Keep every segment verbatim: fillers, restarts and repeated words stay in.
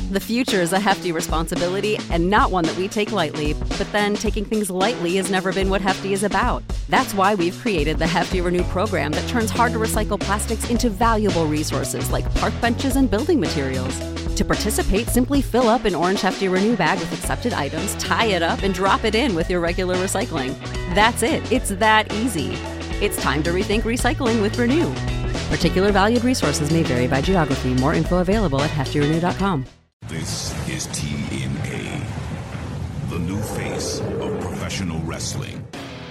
The future is a hefty responsibility and not one that we take lightly, but then taking things lightly has never been what Hefty is about. That's why we've created the Hefty Renew program that turns hard-to-recycle plastics into valuable resources like park benches and building materials. To participate, simply fill up an orange Hefty Renew bag with accepted items, tie it up, and drop it in with your regular recycling. That's it. It's that easy. It's time to rethink recycling with Renew. Particular valued resources may vary by geography. More info available at hefty renew dot com. This is T N A, the new face of professional wrestling.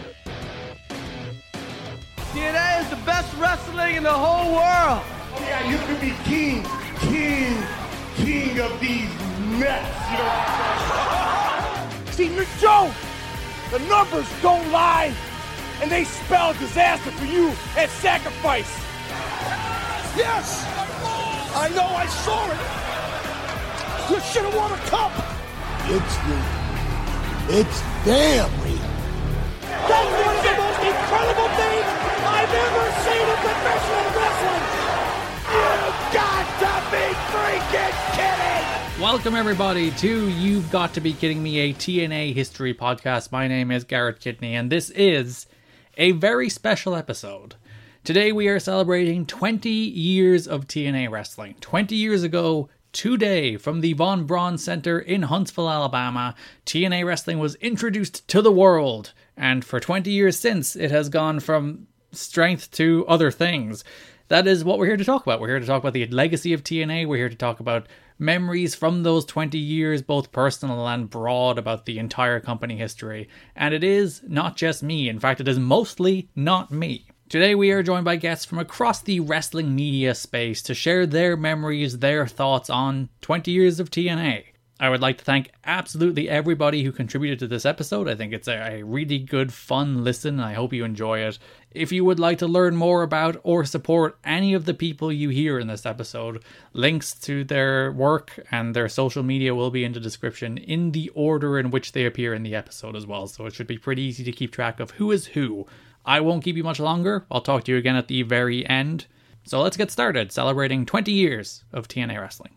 T N A is the best wrestling in the whole world. Oh yeah, you could be king, king, king of these nuts, you know. See, Nick Joe, the numbers don't lie, and they spell disaster for you and sacrifice. Yes, I know, I saw it. You should have won a cup. It's real. It's damn real. That's one of the most incredible things I've ever seen in professional wrestling. You've got to be freaking kidding. Welcome everybody to You've Got to Be Kidding Me, a T N A history podcast. My name is Garrett Kidney, and this is a very special episode. Today we are celebrating twenty years of T N A wrestling. twenty years ago, today, from the Von Braun Center in Huntsville, Alabama, T N A wrestling was introduced to the world. And for twenty years since, it has gone from strength to other things. That is what we're here to talk about. We're here to talk about the legacy of T N A. We're here to talk about memories from those twenty years, both personal and broad, about the entire company history. And it is not just me. In fact, it is mostly not me. Today we are joined by guests from across the wrestling media space to share their memories, their thoughts on twenty years of T N A. I would like to thank absolutely everybody who contributed to this episode. I think it's a, a really good, fun listen, and I hope you enjoy it. If you would like to learn more about or support any of the people you hear in this episode, links to their work and their social media will be in the description in the order in which they appear in the episode as well, so it should be pretty easy to keep track of who is who. I won't keep you much longer. I'll talk to you again at the very end. So let's get started celebrating twenty years of T N A wrestling.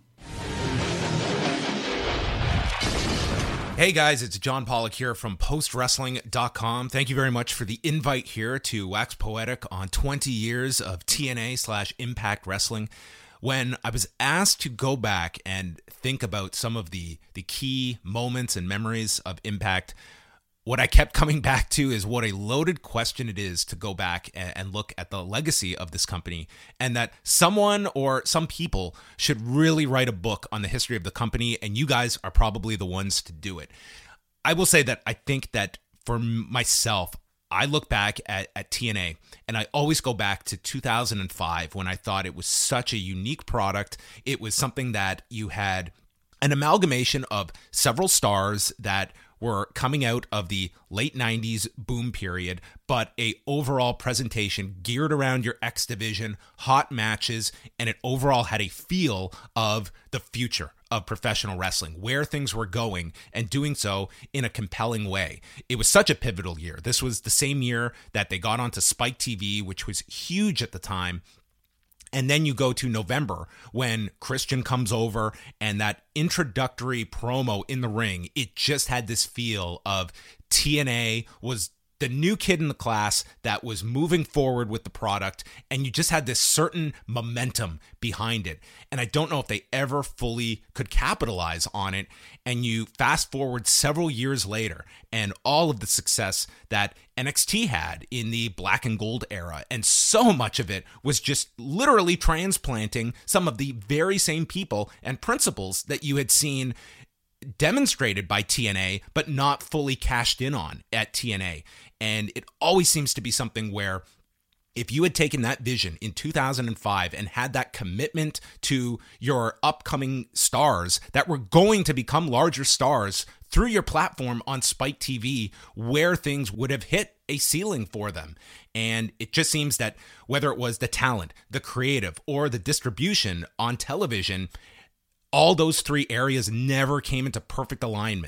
Hey guys, it's John Pollock here from post wrestling dot com. Thank you very much for the invite here to wax poetic on twenty years of T N A slash Impact Wrestling. When I was asked to go back and think about some of the, the key moments and memories of Impact, what I kept coming back to is what a loaded question it is to go back and look at the legacy of this company, and that someone or some people should really write a book on the history of the company, and you guys are probably the ones to do it. I will say that I think that for myself, I look back at, at T N A, and I always go back to two thousand five when I thought it was such a unique product. It was something that you had an amalgamation of several stars that were coming out of the late nineties boom period, but a overall presentation geared around your X division, hot matches, and it overall had a feel of the future of professional wrestling, where things were going, and doing so in a compelling way. It was such a pivotal year. This was the same year that they got onto Spike T V, which was huge at the time. And then you go to November when Christian comes over and that introductory promo in the ring, it just had this feel of T N A was the new kid in the class that was moving forward with the product, and you just had this certain momentum behind it. And I don't know if they ever fully could capitalize on it. And you fast forward several years later, and all of the success that N X T had in the black and gold era, and so much of it was just literally transplanting some of the very same people and principles that you had seen demonstrated by T N A, but not fully cashed in on at T N A. And it always seems to be something where if you had taken that vision in two thousand five and had that commitment to your upcoming stars that were going to become larger stars through your platform on Spike T V, where things would have hit a ceiling for them. And it just seems that whether it was the talent, the creative, or the distribution on television, all those three areas never came into perfect alignment.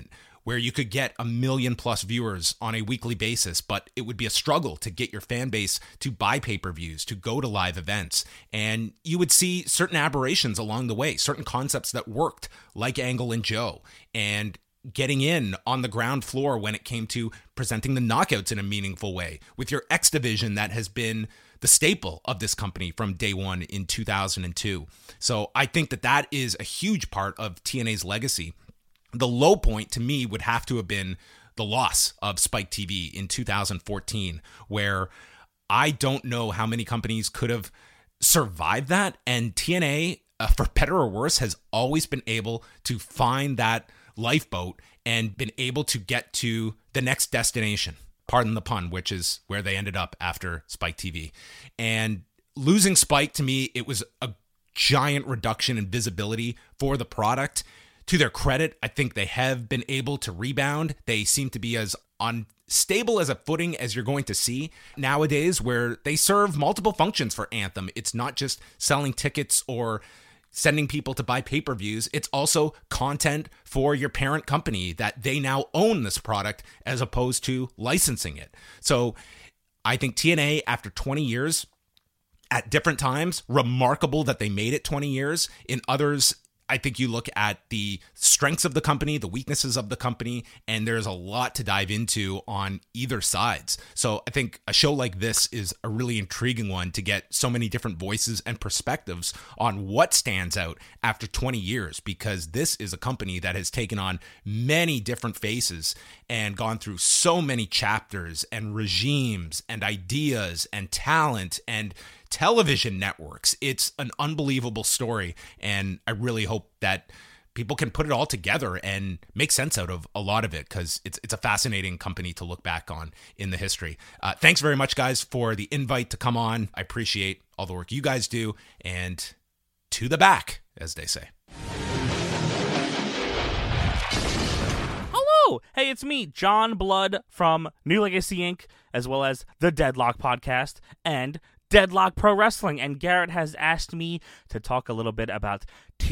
where you could get a million plus viewers on a weekly basis, but it would be a struggle to get your fan base to buy pay-per-views, to go to live events. And you would see certain aberrations along the way, certain concepts that worked, like Angle and Joe, and getting in on the ground floor when it came to presenting the knockouts in a meaningful way with your X division that has been the staple of this company from day one in two thousand two. So I think that that is a huge part of T N A's legacy. The low point to me would have to have been the loss of Spike T V in two thousand fourteen, where I don't know how many companies could have survived that. And T N A, uh, for better or worse, has always been able to find that lifeboat and been able to get to the next destination, pardon the pun, which is where they ended up after Spike T V. And losing Spike, to me, it was a giant reduction in visibility for the product. To their credit, I think they have been able to rebound. They seem to be as unstable as a footing as you're going to see nowadays, where they serve multiple functions for Anthem. It's not just selling tickets or sending people to buy pay-per-views. It's also content for your parent company that they now own this product as opposed to licensing it. So I think T N A, after twenty years, at different times, remarkable that they made it twenty years. In others, I think you look at the strengths of the company, the weaknesses of the company, and there's a lot to dive into on either sides. So I think a show like this is a really intriguing one to get so many different voices and perspectives on what stands out after twenty years, because this is a company that has taken on many different faces and gone through so many chapters and regimes and ideas and talent and television networks. It's an unbelievable story, and I really hope that people can put it all together and make sense out of a lot of it, because it's it's a fascinating company to look back on in the history. Uh, thanks very much, guys, for the invite to come on. I appreciate all the work you guys do, and to the back, as they say. Hello! Hey, it's me, John Blood from New Legacy Incorporated, as well as the Deadlock Podcast and Deadlock Pro Wrestling, and Garrett has asked me to talk a little bit about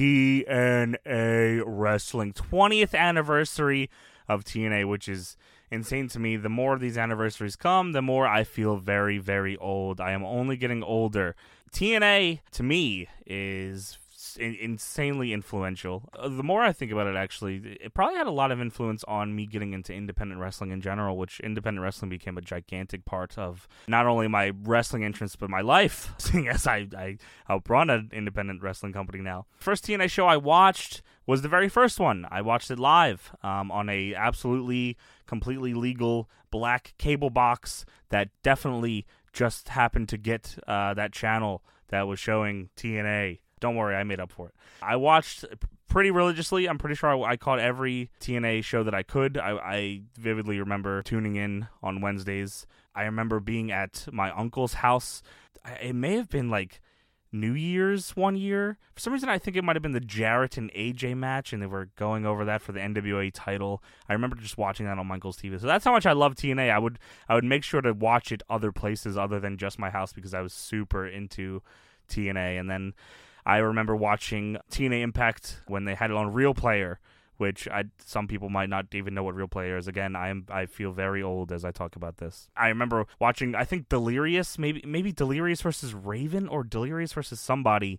T N A Wrestling, twentieth anniversary of T N A, which is insane to me. The more these anniversaries come, the more I feel very, very old. I am only getting older. T N A, to me, is insanely influential. The more I think about it, actually, it probably had a lot of influence on me getting into independent wrestling in general, which independent wrestling became a gigantic part of not only my wrestling entrance, but my life, seeing as I, I help run an independent wrestling company now. First T N A show I watched was the very first one. I watched it live um, on a absolutely, completely legal black cable box that definitely just happened to get uh, that channel that was showing T N A. Don't worry, I made up for it. I watched pretty religiously. I'm pretty sure I, I caught every T N A show that I could. I, I vividly remember tuning in on Wednesdays. I remember being at my uncle's house. It may have been like New Year's one year. For some reason, I think it might have been the Jarrett and A J match, and they were going over that for the N W A title. I remember just watching that on my uncle's T V. So that's how much I love T N A. I would I would make sure to watch it other places other than just my house, because I was super into T N A. And then I remember watching T N A Impact when they had it on Real Player, which I some people might not even know what Real Player is. Again, I am I feel very old as I talk about this. I remember watching, I think Delirious, maybe maybe Delirious versus Raven or Delirious versus somebody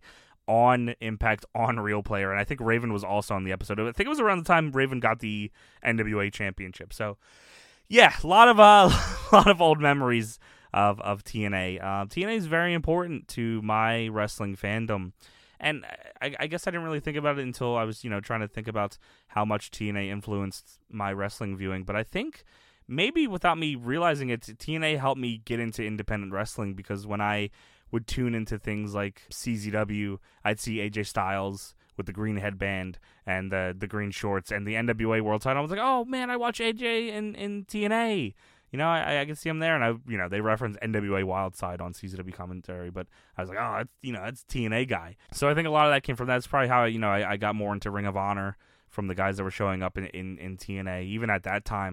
on Impact on Real Player, and I think Raven was also on the episode. I think it was around the time Raven got the N W A championship. So yeah, a lot of uh, a lot of old memories of of T N A. Uh, T N A is very important to my wrestling fandom. And I, I guess I didn't really think about it until I was, you know, trying to think about how much T N A influenced my wrestling viewing. But I think maybe without me realizing it, T N A helped me get into independent wrestling, because when I would tune into things like C Z W, I'd see A J Styles with the green headband and the the green shorts and the N W A world title. I was like, oh man, I watch A J in, in T N A. You know, I, I can see them there, and I, you know, they reference N W A Wildside on C Z W commentary, but I was like, oh, that's, you know, that's T N A guy. So I think a lot of that came from that. That's probably how, you know, I, I got more into Ring of Honor from the guys that were showing up in, in, in T N A. Even at that time,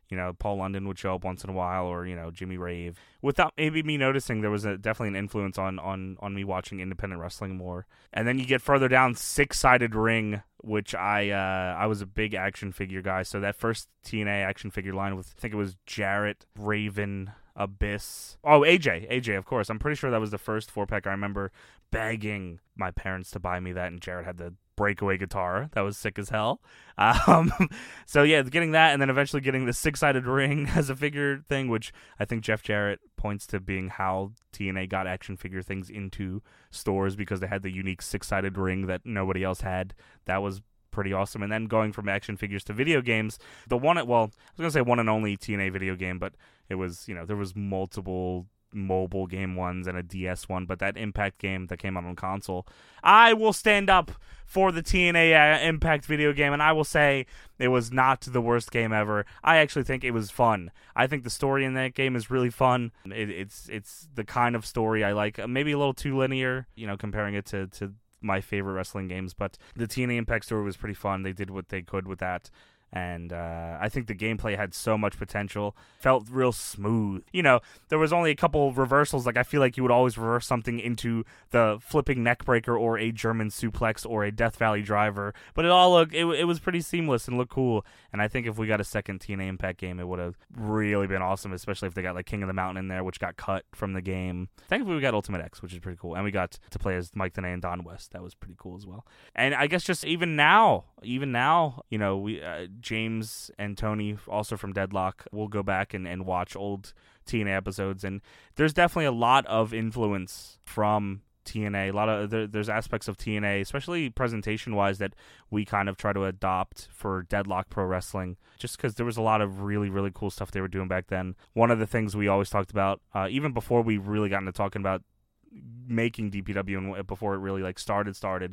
You know, Paul London would show up once in a while, or, you know, Jimmy Rave. Without maybe me noticing, there was a, definitely an influence on, on, on me watching independent wrestling more. And then you get further down, Six-Sided Ring, which I uh, I was a big action figure guy. So that first T N A action figure line with, I think it was Jarrett, Raven, Abyss. Oh, A J. A J, of course. I'm pretty sure that was the first four-pack. I remember begging my parents to buy me that, and Jarrett had the breakaway guitar. That was sick as hell. Um, so yeah, getting that, and then eventually getting the Six-Sided Ring as a figure thing, which I think Jeff Jarrett points to being how T N A got action figure things into stores, because they had the unique six-sided ring that nobody else had. That was pretty awesome. And then going from action figures to video games, the one, well, I was going to say one and only T N A video game, but it was, you know, there was multiple mobile game ones and a D S one, but that Impact game that came out on console, I will stand up for the T N A uh, Impact video game, and I will say it was not the worst game ever. I actually think it was fun. I think the story in that game is really fun. It, it's it's the kind of story I like. Maybe a little too linear, you know, comparing it to, to my favorite wrestling games, but the T N A Impact story was pretty fun. They did what they could with that. And uh, I think the gameplay had so much potential. Felt real smooth. You know, there was only a couple reversals. Like, I feel like you would always reverse something into the flipping neckbreaker or a German suplex or a Death Valley driver. But it all looked, it, it was pretty seamless and looked cool. And I think if we got a second T N A Impact game, it would have really been awesome, especially if they got, like, King of the Mountain in there, which got cut from the game. Thankfully, we got Ultimate X, which is pretty cool. And we got to play as Mike Tenay and Don West. That was pretty cool as well. And I guess just even now, even now, you know, we... Uh, James and Tony, also from Deadlock, will go back and, and watch old T N A episodes, and there's definitely a lot of influence from T N A. A lot of there, there's aspects of T N A, especially presentation-wise, that we kind of try to adopt for Deadlock Pro Wrestling, just because there was a lot of really, really cool stuff they were doing back then. One of the things we always talked about, uh, even before we really got into talking about making D P W and before it really like started started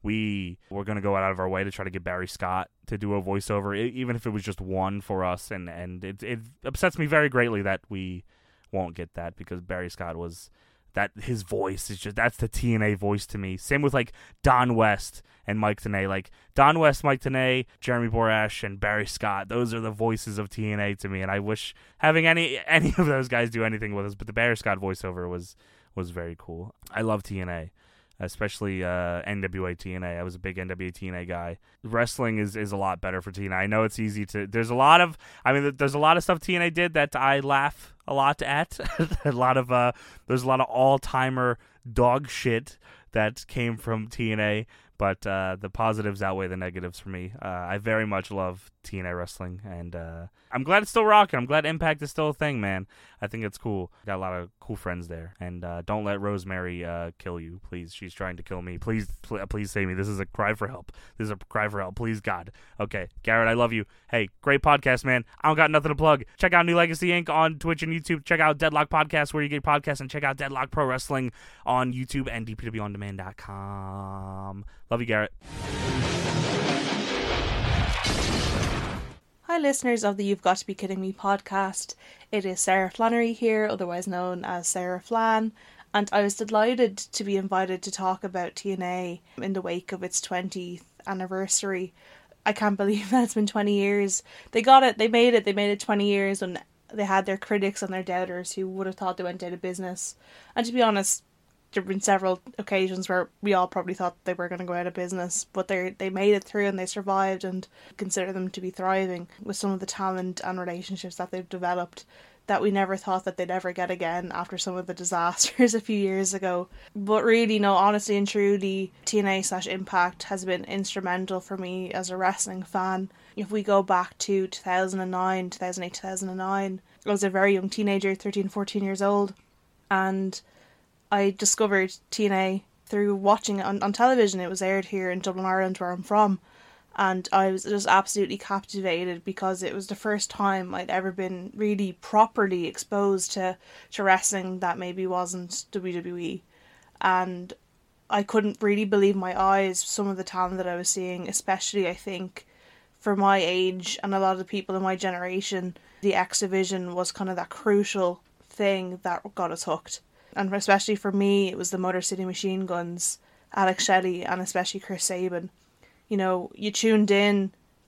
we were going to go out of our way to try to get Barry Scott to do a voiceover, even if it was just one for us, and and it, it upsets me very greatly that we won't get that, because Barry Scott was that his voice is just, that's the T N A voice to me. Same with like Don West and Mike Tenay. Like Don West, Mike Tenay, Jeremy Borash, and Barry Scott, those are the voices of T N A to me, and I wish having any any of those guys do anything with us, but the Barry Scott voiceover was was very cool. I love T N A, especially uh, N W A T N A. I was a big N W A T N A guy. Wrestling is, is a lot better for T N A. I know it's easy to... There's a lot of... I mean, there's a lot of stuff T N A did that I laugh a lot at. a lot of... Uh, there's a lot of all-timer dog shit that came from T N A, but uh, the positives outweigh the negatives for me. Uh, I very much love T N A wrestling, and uh, I'm glad it's still rocking. I'm glad Impact is still a thing, man. I think it's cool. Got a lot of cool friends there, and uh, don't let Rosemary uh, kill you, please. She's trying to kill me. Please, pl- please save me. This is a cry for help. This is a cry for help. Please, God. Okay, Garrett, I love you. Hey, great podcast, man. I don't got nothing to plug. Check out New Legacy Incorporated on Twitch and YouTube. Check out Deadlock Podcast where you get podcasts, and check out Deadlock Pro Wrestling on YouTube and D P W on demand dot com. Love you, Garrett. Hi listeners of the You've Got to Be Kidding Me podcast. It is Sarah Flannery here, otherwise known as Sarah Flan, and I was delighted to be invited to talk about T N A in the wake of its twentieth anniversary. I can't believe that it's been twenty years. They got it, they made it, they made it twenty years when they had their critics and their doubters who would have thought they went out of business. And to be honest, there have been several occasions where we all probably thought they were going to go out of business, but they they made it through and they survived, and consider them to be thriving with some of the talent and relationships that they've developed that we never thought that they'd ever get again after some of the disasters a few years ago. But really, no, honestly and truly, T N A slash Impact has been instrumental for me as a wrestling fan. If we go back to two thousand nine, two thousand eight, two thousand nine, I was a very young teenager, thirteen, fourteen years old, and I discovered T N A through watching it on, on television. It was aired here in Dublin, Ireland, where I'm from, and I was just absolutely captivated because it was the first time I'd ever been really properly exposed to, to wrestling that maybe wasn't W W E, and I couldn't really believe my eyes, some of the talent that I was seeing, especially I think for my age and a lot of the people in my generation. The X Division was kind of that crucial thing that got us hooked. And especially for me, it was the Motor City Machine Guns, Alex Shelley, and especially Chris Sabin. You know, you tuned in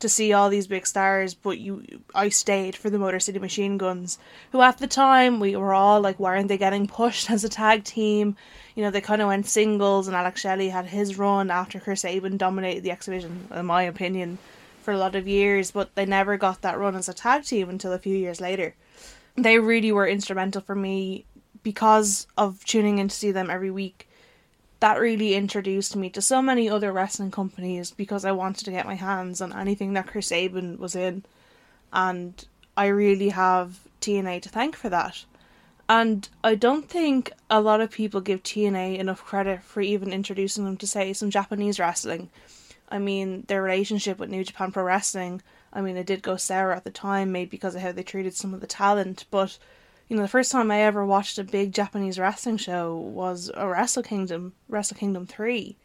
to see all these big stars, but you, I stayed for the Motor City Machine Guns, who at the time we were all like, weren't they getting pushed as a tag team? You know, they kind of went singles, and Alex Shelley had his run after Chris Sabin dominated the X Division, in my opinion, for a lot of years, but they never got that run as a tag team until a few years later. They really were instrumental for me because of tuning in to see them every week. That really introduced me to so many other wrestling companies because I wanted to get my hands on anything that Chris Sabin was in, and I really have T N A to thank for that. And I don't think a lot of people give T N A enough credit for even introducing them to, say, some Japanese wrestling. I mean, their relationship with New Japan Pro Wrestling, I mean, it did go sour at the time, maybe because of how they treated some of the talent, but, you know, the first time I ever watched a big Japanese wrestling show was a Wrestle Kingdom, Wrestle Kingdom three,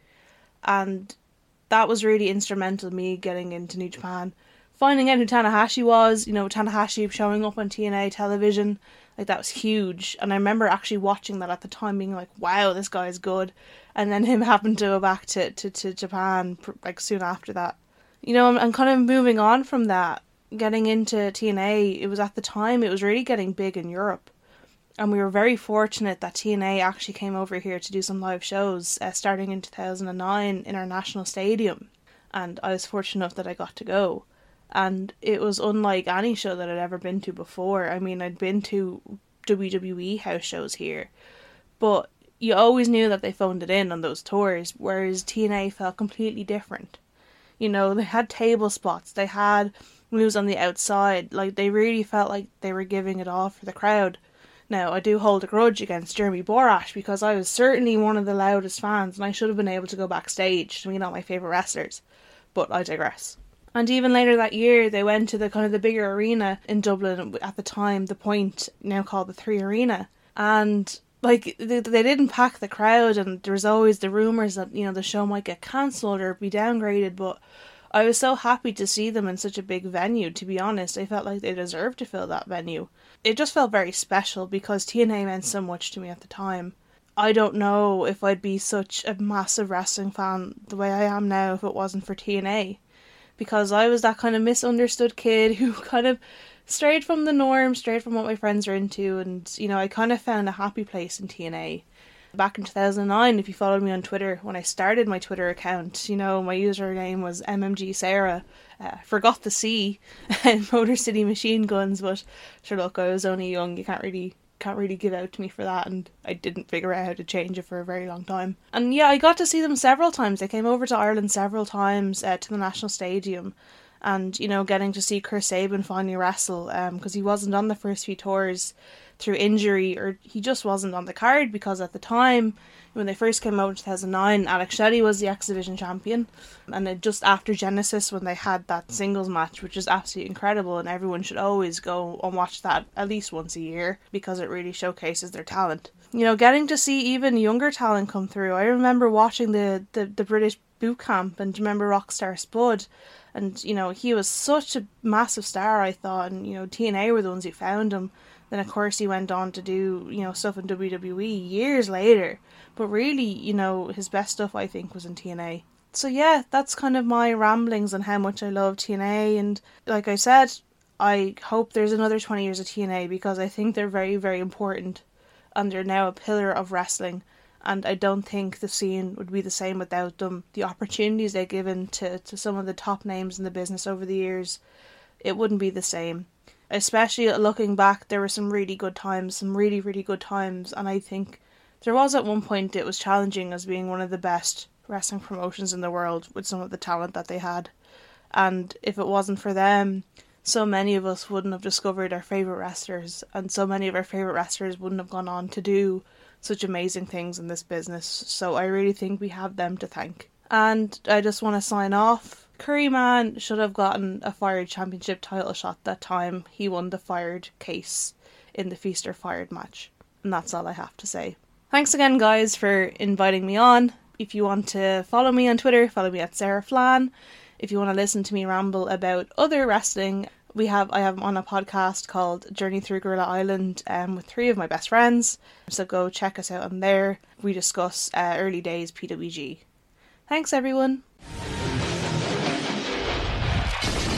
and that was really instrumental in me getting into New Japan. Finding out who Tanahashi was, you know, Tanahashi showing up on T N A television, like, that was huge, and I remember actually watching that at the time, being like, wow, this guy is good, and then him having to go back to, to, to Japan, like, soon after that. You know, I'm, I'm kind of moving on from that, getting into T N A, it was at the time, it was really getting big in Europe, and we were very fortunate that T N A actually came over here to do some live shows, uh, starting in two thousand nine in our national stadium, and I was fortunate enough that I got to go. And it was unlike any show that I'd ever been to before. I mean, I'd been to W W E house shows here, but you always knew that they phoned it in on those tours, whereas T N A felt completely different. You know, they had table spots, they had moves on the outside, like, they really felt like they were giving it all for the crowd. Now, I do hold a grudge against Jeremy Borash, because I was certainly one of the loudest fans, and I should have been able to go backstage to meet all my favourite wrestlers, but I digress. And even later that year, they went to the kind of the bigger arena in Dublin at the time, the Point, now called the Three Arena. And, like, they, they didn't pack the crowd, and there was always the rumours that, you know, the show might get cancelled or be downgraded, but I was so happy to see them in such a big venue, to be honest. I felt like they deserved to fill that venue. It just felt very special because T N A meant so much to me at the time. I don't know if I'd be such a massive wrestling fan the way I am now if it wasn't for T N A. Because I was that kind of misunderstood kid who kind of strayed from the norm, strayed from what my friends were into, and, you know, I kind of found a happy place in T N A. Back in two thousand nine, if you followed me on Twitter, when I started my Twitter account, you know, my username was M M G Sarah. Uh, forgot the C in Motor City Machine Guns, but sure, look, I was only young, you can't really... can't really give out to me for that, and I didn't figure out how to change it for a very long time. And yeah, I got to see them several times. They came over to Ireland several times uh, to the National Stadium, and, you know, getting to see Chris Sabin finally wrestle, um, because he wasn't on the first few tours through injury, or he just wasn't on the card, because at the time, when they first came out in two thousand nine, Alex Shelley was the X Division champion, and then just after Genesis, when they had that singles match, which is absolutely incredible, and everyone should always go and watch that at least once a year, because it really showcases their talent. You know, getting to see even younger talent come through. I remember watching the, the, the British boot camp, and do you remember Rockstar Spud? And, you know, he was such a massive star, I thought, and, you know, T N A were the ones who found him. Then, of course, he went on to do, you know, stuff in W W E years later. But really, you know, his best stuff, I think, was in T N A. So, yeah, that's kind of my ramblings on how much I love T N A. And, like I said, I hope there's another twenty years of T N A, because I think they're very, very important. And they're now a pillar of wrestling. And I don't think the scene would be the same without them. The opportunities they've given to, to some of the top names in the business over the years, it wouldn't be the same. Especially looking back, there were some really good times, some really, really good times, and I think there was at one point it was challenging as being one of the best wrestling promotions in the world with some of the talent that they had. And if it wasn't for them, so many of us wouldn't have discovered our favourite wrestlers, and so many of our favourite wrestlers wouldn't have gone on to do such amazing things in this business. So I really think we have them to thank. And I just want to sign off. Curryman should have gotten a Fired Championship title shot that time. He won the Fired case in the Feast or Fired match. And that's all I have to say. Thanks again, guys, for inviting me on. If you want to follow me on Twitter, follow me at Sarah Flan. If you want to listen to me ramble about other wrestling, we have I have on a podcast called Journey Through Gorilla Island um, with three of my best friends. So go check us out on there. We discuss uh, early days P W G. Thanks, everyone.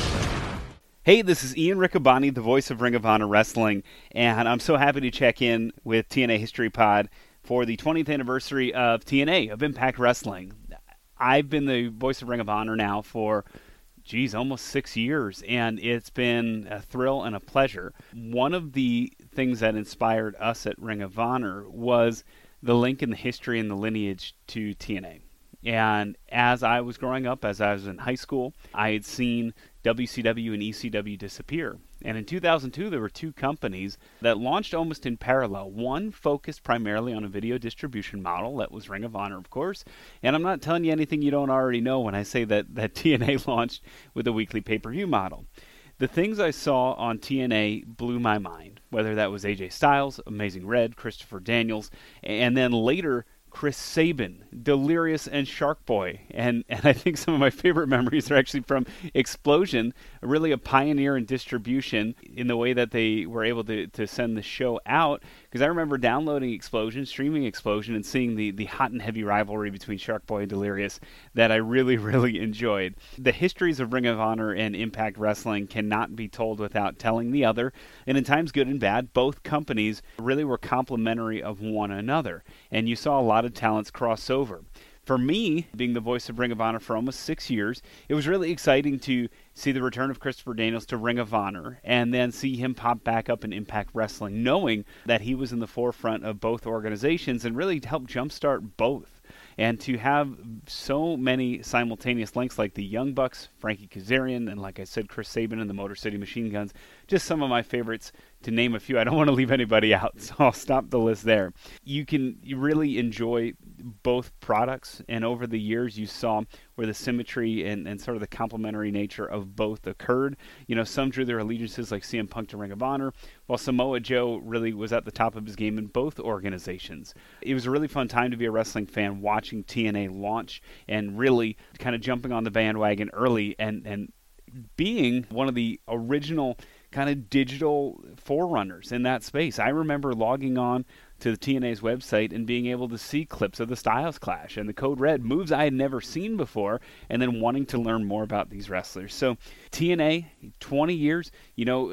Hey, this is Ian Riccaboni, the voice of Ring of Honor Wrestling, and I'm so happy to check in with T N A History Pod for the twentieth anniversary of T N A, of Impact Wrestling. I've been the voice of Ring of Honor now for, geez, almost six years, and it's been a thrill and a pleasure. One of the things that inspired us at Ring of Honor was the link in the history and the lineage to T N A. And as I was growing up, as I was in high school, I had seen W C W and E C W disappear. And in two thousand two, there were two companies that launched almost in parallel. One focused primarily on a video distribution model. That was Ring of Honor, of course. And I'm not telling you anything you don't already know when I say that, that T N A launched with a weekly pay-per-view model. The things I saw on T N A blew my mind, whether that was A J Styles, Amazing Red, Christopher Daniels, and then later Chris Sabin, Delirious, and Shark Boy. And, and I think some of my favorite memories are actually from Explosion, really a pioneer in distribution in the way that they were able to, to send the show out. Because I remember downloading Explosion, streaming Explosion, and seeing the, the hot and heavy rivalry between Shark Boy and Delirious that I really, really enjoyed. The histories of Ring of Honor and Impact Wrestling cannot be told without telling the other. And in times good and bad, both companies really were complementary of one another. And you saw a lot of talents cross over. For me, being the voice of Ring of Honor for almost six years, it was really exciting to see the return of Christopher Daniels to Ring of Honor and then see him pop back up in Impact Wrestling, knowing that he was in the forefront of both organizations and really helped jumpstart both. And to have so many simultaneous links like the Young Bucks, Frankie Kazarian, and like I said, Chris Sabin and the Motor City Machine Guns, just some of my favorites, to name a few. I don't want to leave anybody out, so I'll stop the list there. You can you really enjoy both products, and over the years you saw where the symmetry and, and sort of the complementary nature of both occurred. You know, some drew their allegiances like C M Punk to Ring of Honor, while Samoa Joe really was at the top of his game in both organizations. It was a really fun time to be a wrestling fan watching T N A launch and really kind of jumping on the bandwagon early and, and being one of the original kind of digital forerunners in that space. I remember logging on to the T N A's website and being able to see clips of the Styles Clash and the Code Red, moves I had never seen before, and then wanting to learn more about these wrestlers. So T N A, twenty years, you know,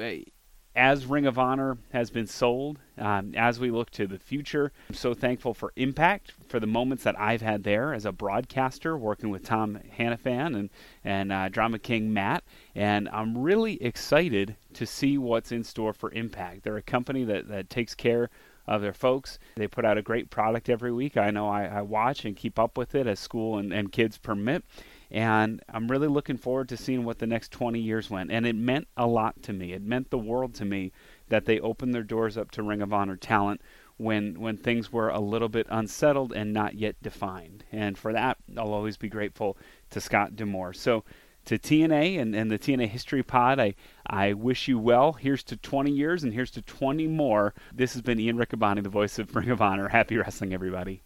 as Ring of Honor has been sold, um, as we look to the future, I'm so thankful for Impact, for the moments that I've had there as a broadcaster, working with Tom Hannafan and, and uh, Drama King Matt, and I'm really excited to see what's in store for Impact. They're a company that, that takes care of their folks. They put out a great product every week. I know I, I watch and keep up with it as school and, and kids permit. And I'm really looking forward to seeing what the next twenty years went. And it meant a lot to me. It meant the world to me that they opened their doors up to Ring of Honor talent when when things were a little bit unsettled and not yet defined. And for that, I'll always be grateful to Scott D'Amore. So to T N A and, and the T N A History Pod, I, I wish you well. Here's to twenty years and here's to twenty more. This has been Ian Riccaboni, the voice of Ring of Honor. Happy wrestling, everybody.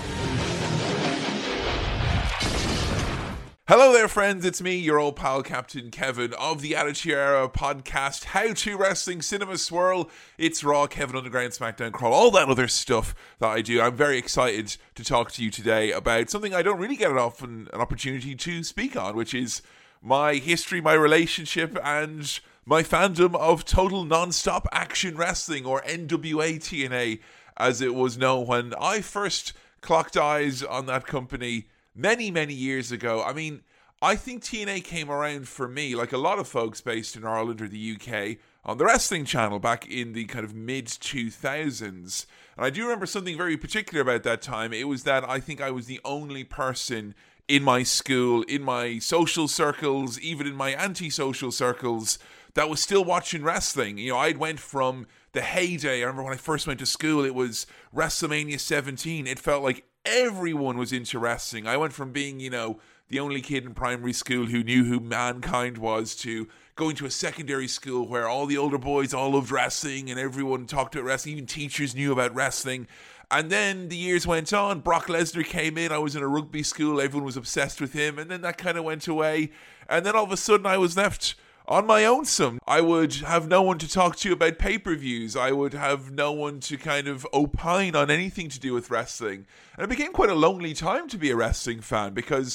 Hello there, friends. It's me, your old pal, Captain Kevin, of the Attitude Era podcast, How to Wrestling, Cinema Swirl, It's Raw, Kevin Underground, SmackDown Crawl, all that other stuff that I do. I'm very excited to talk to you today about something I don't really get often an opportunity to speak on, which is my history, my relationship, and my fandom of Total Nonstop Action Wrestling, or N W A T N A, as it was known when I first clocked eyes on that company many, many years ago. I mean, I think T N A came around for me, like a lot of folks based in Ireland or the U K, on the Wrestling Channel back in the kind of mid two thousands. And I do remember something very particular about that time. It was that I think I was the only person in my school, in my social circles, even in my anti-social circles, that was still watching wrestling. You know, I'd went from the heyday. I remember when I first went to school, it was WrestleMania seventeen. It felt like everyone was into wrestling. I went from being, you know, the only kid in primary school who knew who Mankind was to going to a secondary school where all the older boys all loved wrestling and everyone talked about wrestling. Even teachers knew about wrestling. And then the years went on. Brock Lesnar came in. I was in a rugby school. Everyone was obsessed with him. And then that kind of went away. And then all of a sudden I was left on my own some. I would have no one to talk to about pay-per-views. I would have no one to kind of opine on anything to do with wrestling. And it became quite a lonely time to be a wrestling fan because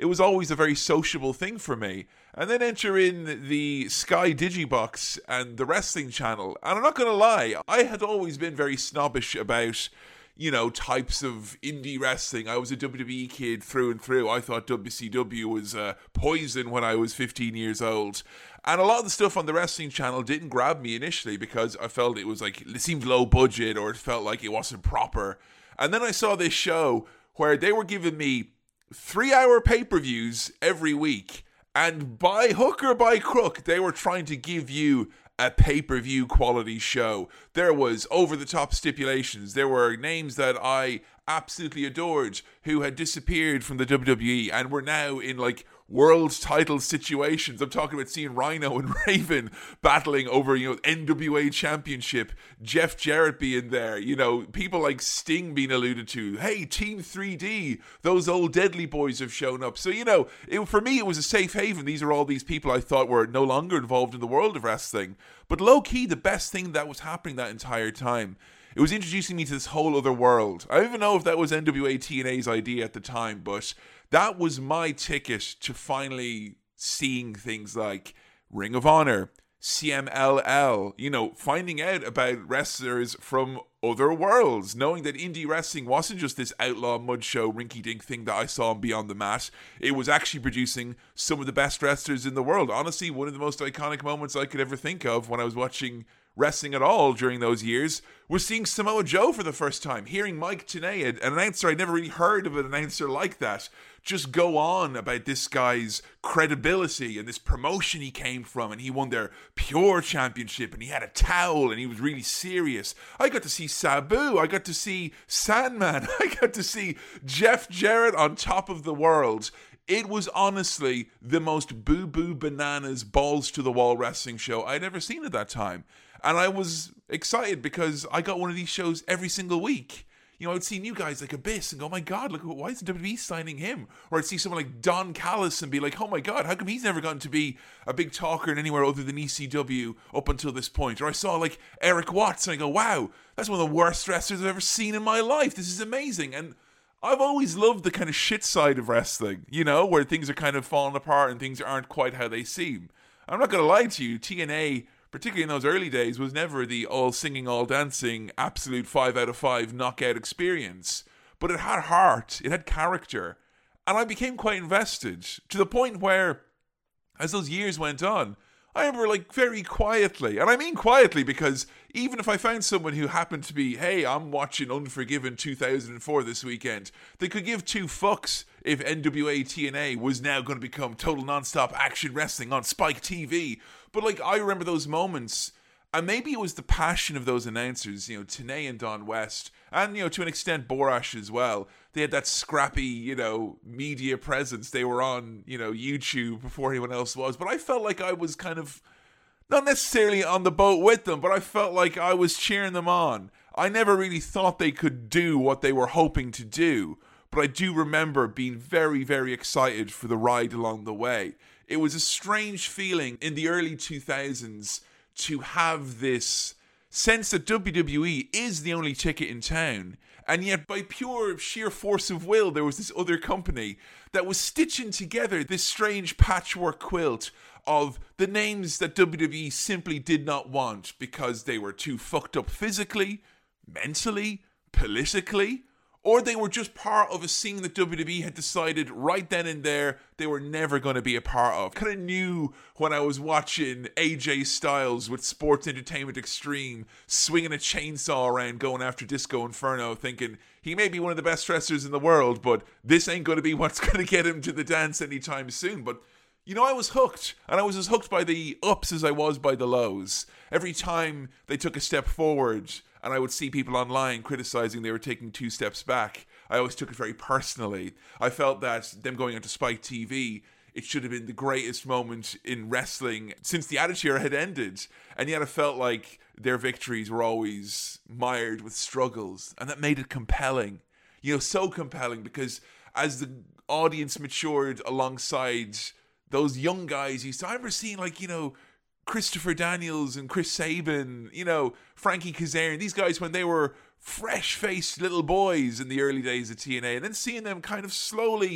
it was always a very sociable thing for me. And then enter in the Sky Digibox and the Wrestling Channel. And I'm not going to lie, I had always been very snobbish about, you know, types of indie wrestling. I was a W W E kid through and through. I thought W C W was uh, poison when I was fifteen years old. And a lot of the stuff on the Wrestling Channel didn't grab me initially because I felt it was like, it seemed low budget, or it felt like it wasn't proper. And then I saw this show where they were giving me three hour pay-per-views every week. And by hook or by crook, they were trying to give you a pay-per-view quality show. There was over-the-top stipulations. There were names that I absolutely adored who had disappeared from the W W E and were now in, like, world title situations. I'm talking about seeing Rhino and Raven battling over, you know, N W A championship, Jeff Jarrett being there, you know, people like Sting being alluded to. Hey, Team three D, those old Deadly Boys have shown up. So, you know, it, for me, it was a safe haven. These are all these people I thought were no longer involved in the world of wrestling. But low-key, the best thing that was happening that entire time, it was introducing me to this whole other world. I don't even know if that was N W A T N A's idea at the time, but that was my ticket to finally seeing things like Ring of Honor, C M L L, you know, finding out about wrestlers from other worlds, knowing that indie wrestling wasn't just this outlaw mud show rinky-dink thing that I saw on Beyond the Mat. It was actually producing some of the best wrestlers in the world. Honestly, one of the most iconic moments I could ever think of when I was watching wrestling at all during those years was seeing Samoa Joe for the first time, hearing Mike Tenay, an announcer I'd never really heard of, an announcer like that, just go on about this guy's credibility and this promotion he came from, and he won their Pure Championship, and he had a towel, and he was really serious. I got to see Sabu, I got to see Sandman, I got to see Jeff Jarrett on top of the world. It was honestly the most boo-boo bananas, balls-to-the-wall wrestling show I'd ever seen at that time. And I was excited because I got one of these shows every single week. You know, I would see new guys like Abyss and go, oh my God, look, why isn't W W E signing him? Or I'd see someone like Don Callis and be like, oh my God, how come he's never gotten to be a big talker in anywhere other than E C W up until this point? Or I saw like Eric Watts and I go, wow, that's one of the worst wrestlers I've ever seen in my life. This is amazing. And I've always loved the kind of shit side of wrestling, you know, where things are kind of falling apart and things aren't quite how they seem. I'm not going to lie to you, T N A, particularly in those early days, was never the all singing, all dancing, absolute five out of five knockout experience. But it had heart, it had character, and I became quite invested, to the point where, as those years went on, I remember, like, very quietly, and I mean quietly because even if I found someone who happened to be, hey, I'm watching Unforgiven two thousand four this weekend, they could give two fucks if N W A T N A was now going to become total non-stop action wrestling on Spike T V. But, like, I remember those moments, and maybe it was the passion of those announcers, you know, Tenay and Don West, and, you know, to an extent, Borash as well. They had that scrappy, you know, media presence. They were on, you know, YouTube before anyone else was. But I felt like I was kind of, not necessarily on the boat with them, but I felt like I was cheering them on. I never really thought they could do what they were hoping to do. But I do remember being very, very excited for the ride along the way. It was a strange feeling in the early two thousands to have this sense that W W E is the only ticket in town, and yet by pure sheer force of will there was this other company that was stitching together this strange patchwork quilt of the names that W W E simply did not want because they were too fucked up physically, mentally, politically, or they were just part of a scene that W W E had decided right then and there they were never going to be a part of. Kind of knew when I was watching A J Styles with Sports Entertainment Extreme swinging a chainsaw around going after Disco Inferno, thinking he may be one of the best wrestlers in the world, but this ain't going to be what's going to get him to the dance anytime soon. But you know, I was hooked, and I was as hooked by the ups as I was by the lows. Every time they took a step forward, and I would see people online criticizing they were taking two steps back, I always took it very personally. I felt that them going onto Spike T V, it should have been the greatest moment in wrestling since the Attitude Era had ended. And yet I felt like their victories were always mired with struggles, and that made it compelling. You know, so compelling because as the audience matured alongside those young guys, you saw, I remember seeing, like, you know, Christopher Daniels and Chris Sabin, you know, Frankie Kazarian, these guys when they were fresh-faced little boys in the early days of T N A, and then seeing them kind of slowly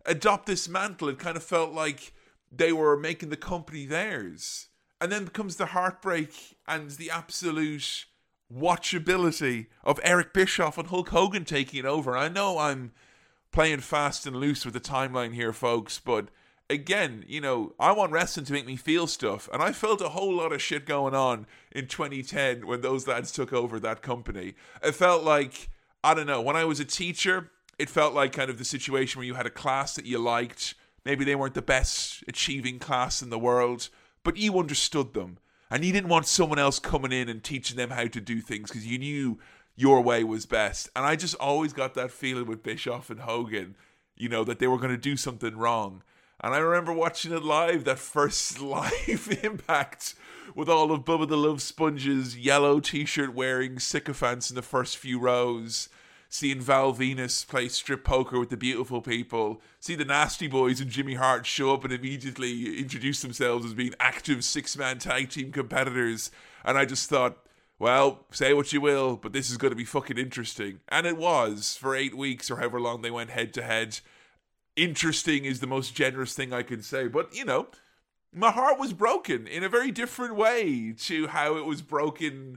adopt this mantle. It kind of felt like they were making the company theirs. And then comes the heartbreak and the absolute watchability of Eric Bischoff and Hulk Hogan taking it over. I know I'm playing fast and loose with the timeline here, folks, but again, you know, I want wrestling to make me feel stuff, and I felt a whole lot of shit going on in twenty ten when those lads took over that company. It felt like, I don't know, when I was a teacher, it felt like kind of the situation where you had a class that you liked. Maybe they weren't the best achieving class in the world, but you understood them. And you didn't want someone else coming in and teaching them how to do things because you knew your way was best. And I just always got that feeling with Bischoff and Hogan, you know, that they were going to do something wrong. And I remember watching it live, that first live Impact, with all of Bubba the Love Sponge's yellow t-shirt wearing sycophants in the first few rows. Seeing Val Venus play strip poker with the beautiful people. See the Nasty Boys and Jimmy Hart show up and immediately introduce themselves as being active six-man tag team competitors. And I just thought, well, say what you will, but this is going to be fucking interesting. And it was, for eight weeks or however long they went head-to-head. Interesting is the most generous thing I can say. But, you know, my heart was broken in a very different way to how it was broken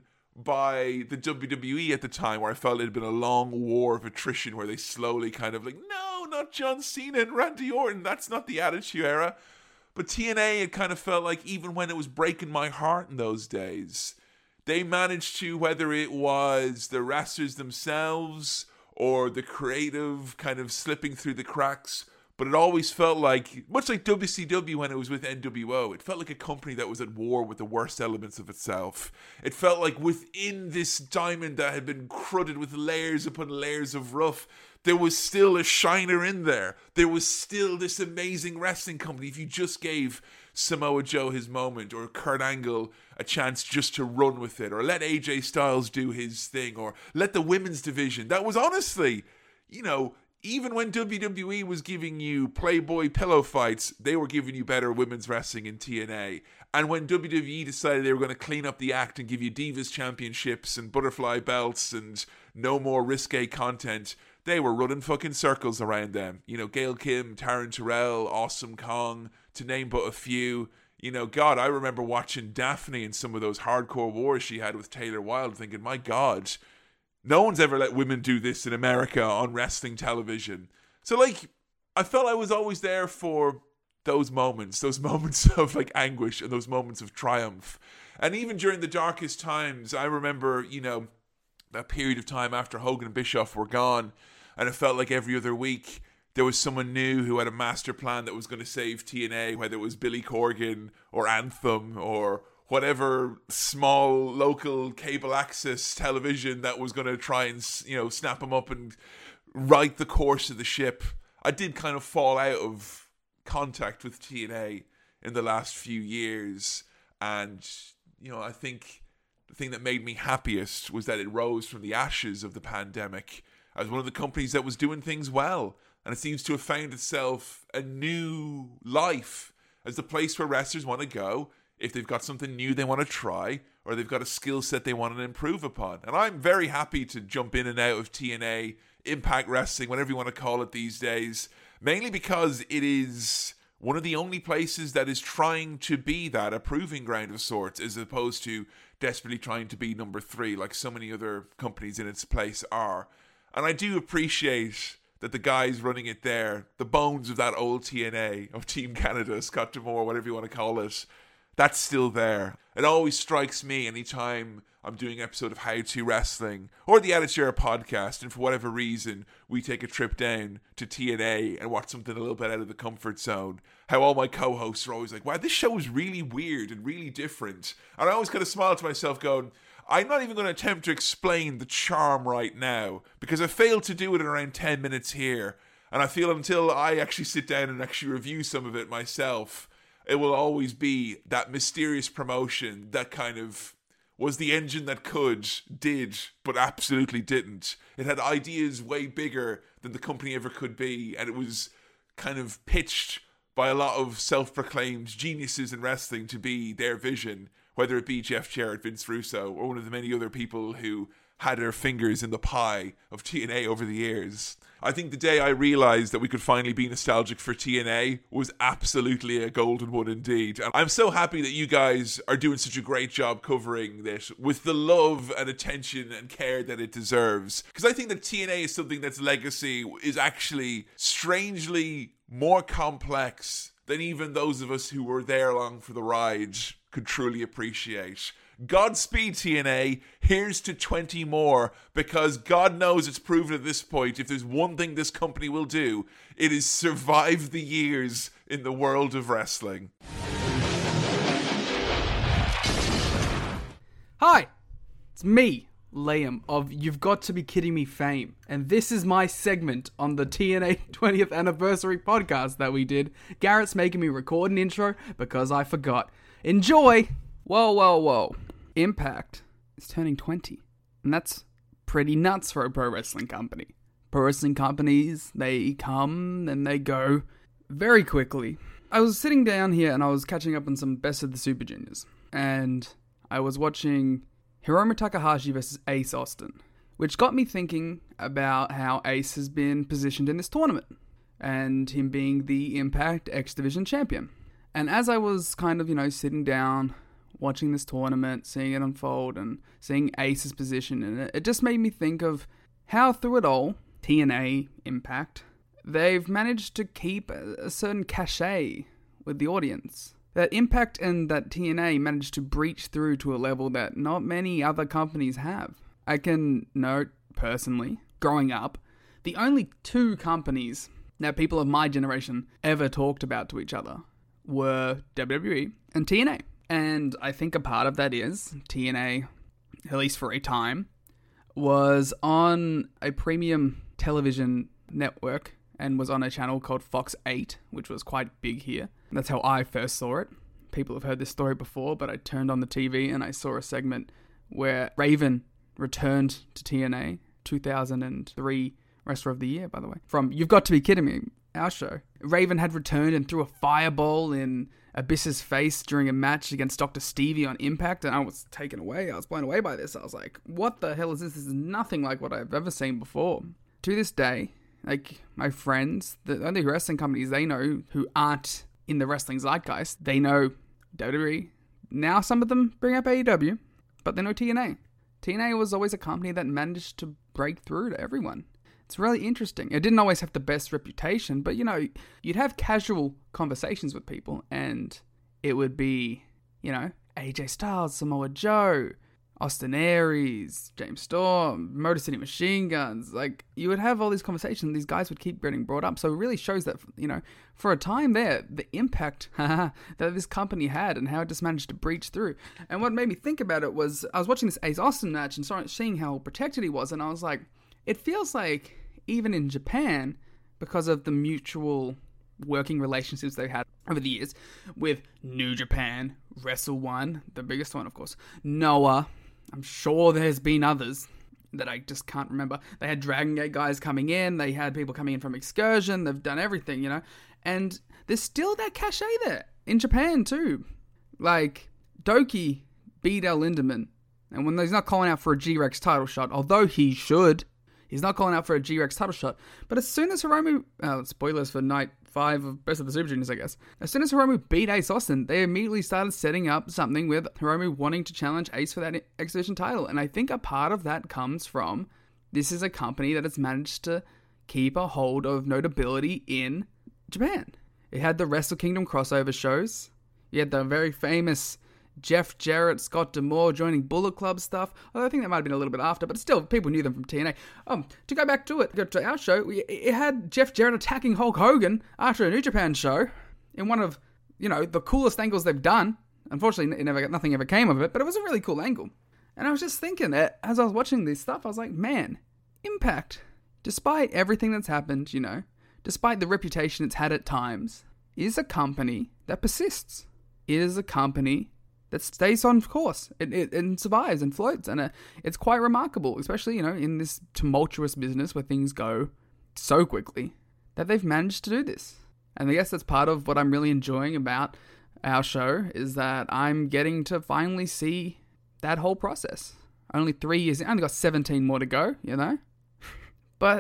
by the W W E at the time, where I felt it had been a long war of attrition where they slowly kind of like, no, not John Cena and Randy Orton, that's not the Attitude Era. But T N A, it kind of felt like even when it was breaking my heart in those days, they managed to, whether it was the wrestlers themselves or the creative kind of slipping through the cracks, but it always felt like, much like W C W when it was with N W O, it felt like a company that was at war with the worst elements of itself. It felt like within this diamond that had been crudded with layers upon layers of rough, there was still a shiner in there. There was still this amazing wrestling company. If you just gave Samoa Joe his moment, or Kurt Angle a chance just to run with it, or let A J Styles do his thing, or let the women's division. That was honestly, you know, even when W W E was giving you Playboy pillow fights, they were giving you better women's wrestling in T N A. And when W W E decided they were going to clean up the act and give you Divas Championships and butterfly belts and no more risque content, they were running fucking circles around them. You know, Gail Kim, Taryn Terrell, Awesome Kong, to name but a few. You know, God, I remember watching Daphne in some of those hardcore wars she had with Taylor Wilde, thinking, my God, no one's ever let women do this in America on wrestling television. So, like, I felt I was always there for those moments, those moments of, like, anguish and those moments of triumph. And even during the darkest times, I remember, you know, that period of time after Hogan and Bischoff were gone, and it felt like every other week there was someone new who had a master plan that was going to save T N A, whether it was Billy Corgan or Anthem or whatever small local cable access television that was going to try and, you know, snap them up and right the course of the ship. I did kind of fall out of contact with T N A in the last few years. And, you know, I think the thing that made me happiest was that it rose from the ashes of the pandemic as one of the companies that was doing things well. And it seems to have found itself a new life as the place where wrestlers want to go if they've got something new they want to try, or they've got a skill set they want to improve upon. And I'm very happy to jump in and out of T N A, Impact Wrestling, whatever you want to call it these days, mainly because it is one of the only places that is trying to be that, a proving ground of sorts, as opposed to desperately trying to be number three, like so many other companies in its place are. And I do appreciate that the guys running it there, the bones of that old T N A, of Team Canada, Scott D'Amore, whatever you want to call it, that's still there. It always strikes me anytime I'm doing an episode of How To Wrestling or the Attitude Era podcast, and for whatever reason we take a trip down to T N A and watch something a little bit out of the comfort zone, how all my co-hosts are always like, wow, this show is really weird and really different. And I always kind of smile to myself going, I'm not even going to attempt to explain the charm right now, because I failed to do it in around ten minutes here. And I feel until I actually sit down and actually review some of it myself, it will always be that mysterious promotion that kind of was the engine that could, did, but absolutely didn't. It had ideas way bigger than the company ever could be, and it was kind of pitched by a lot of self-proclaimed geniuses in wrestling to be their vision, whether it be Jeff Jarrett, Vince Russo, or one of the many other people who had their fingers in the pie of T N A over the years. I think the day I realised that we could finally be nostalgic for T N A was absolutely a golden one indeed. And I'm so happy that you guys are doing such a great job covering this with the love and attention and care that it deserves. Because I think that T N A is something that's legacy is actually strangely more complex than even those of us who were there along for the ride could truly appreciate. Godspeed, T N A. Here's to twenty more, because God knows it's proven at this point, if there's one thing this company will do, it is survive the years in the world of wrestling. Hi, it's me, Liam, of You've Got to Be Kidding Me fame, and this is my segment on the T N A twentieth anniversary podcast that we did. Garrett's making me record an intro because I forgot. Enjoy! Whoa, whoa, whoa. Impact is turning twenty, and that's pretty nuts for a pro wrestling company. Pro wrestling companies, they come and they go very quickly. I was sitting down here and I was catching up on some Best of the Super Juniors, and I was watching Hiromu Takahashi versus Ace Austin, which got me thinking about how Ace has been positioned in this tournament, and him being the Impact X Division champion. And as I was kind of, you know, sitting down, watching this tournament, seeing it unfold, and seeing Ace's position in it, it just made me think of how through it all, T N A, Impact, they've managed to keep a certain cachet with the audience. That Impact and that T N A managed to breach through to a level that not many other companies have. I can note, personally, growing up, the only two companies that people of my generation ever talked about to each other were W W E and T N A. And I think a part of that is T N A, at least for a time, was on a premium television network and was on a channel called Fox eight, which was quite big here. That's how I first saw it. People have heard this story before, but I turned on the T V and I saw a segment where Raven returned to T N A, two thousand three Wrestler of the Year, by the way, from You've Got to Be Kidding Me, our show. Raven had returned and threw a fireball in Abyss's face during a match against Doctor Stevie on Impact, and I was taken away. I was blown away by this. I was like, what the hell is this? This is nothing like what I've ever seen before. To this day, like, my friends, the only wrestling companies they know who aren't in the wrestling zeitgeist, they know W W E. Now some of them bring up A E W, but they know T N A. T N A was always a company that managed to break through to everyone. It's really interesting. It didn't always have the best reputation, but, you know, you'd have casual conversations with people, and it would be, you know, A J Styles, Samoa Joe, Austin Aries, James Storm, Motor City Machine Guns. Like, you would have all these conversations, these guys would keep getting brought up. So it really shows that, you know, for a time there, the impact that this company had and how it just managed to breach through. And what made me think about it was, I was watching this Ace Austin match and started seeing how protected he was, and I was like, it feels like even in Japan, because of the mutual working relationships they've had over the years with New Japan, Wrestle One, the biggest one, of course, Noah, I'm sure there's been others that I just can't remember. They had Dragon Gate guys coming in, they had people coming in from Excursion, they've done everything, you know, and there's still that cachet there in Japan too. Like, Doki beat El Lindemann, and when he's not calling out for a G-Rex title shot, although he should, he's not calling out for a G-Rex title shot. But as soon as Hiromu, uh, spoilers for night five of Best of the Super Juniors, I guess. As soon as Hiromu beat Ace Austin, they immediately started setting up something with Hiromu wanting to challenge Ace for that X Division title. And I think a part of that comes from, this is a company that has managed to keep a hold of notability in Japan. It had the Wrestle Kingdom crossover shows. You had the very famous Jeff Jarrett, Scott D'Amore joining Bullet Club stuff. Although I think that might have been a little bit after, but still, people knew them from T N A. Um, to go back to it, go to our show, it had Jeff Jarrett attacking Hulk Hogan after a New Japan show in one of, you know, the coolest angles they've done. Unfortunately, it never, nothing ever came of it, but it was a really cool angle. And I was just thinking that as I was watching this stuff, I was like, man, Impact, despite everything that's happened, you know, despite the reputation it's had at times, is a company that persists. It is a company that stays on course. It, it, it survives and floats, and uh, it's quite remarkable, especially, you know, in this tumultuous business where things go so quickly, that they've managed to do this. And I guess that's part of what I'm really enjoying about our show, is that I'm getting to finally see that whole process. Only three years in, I only got seventeen more to go, you know? But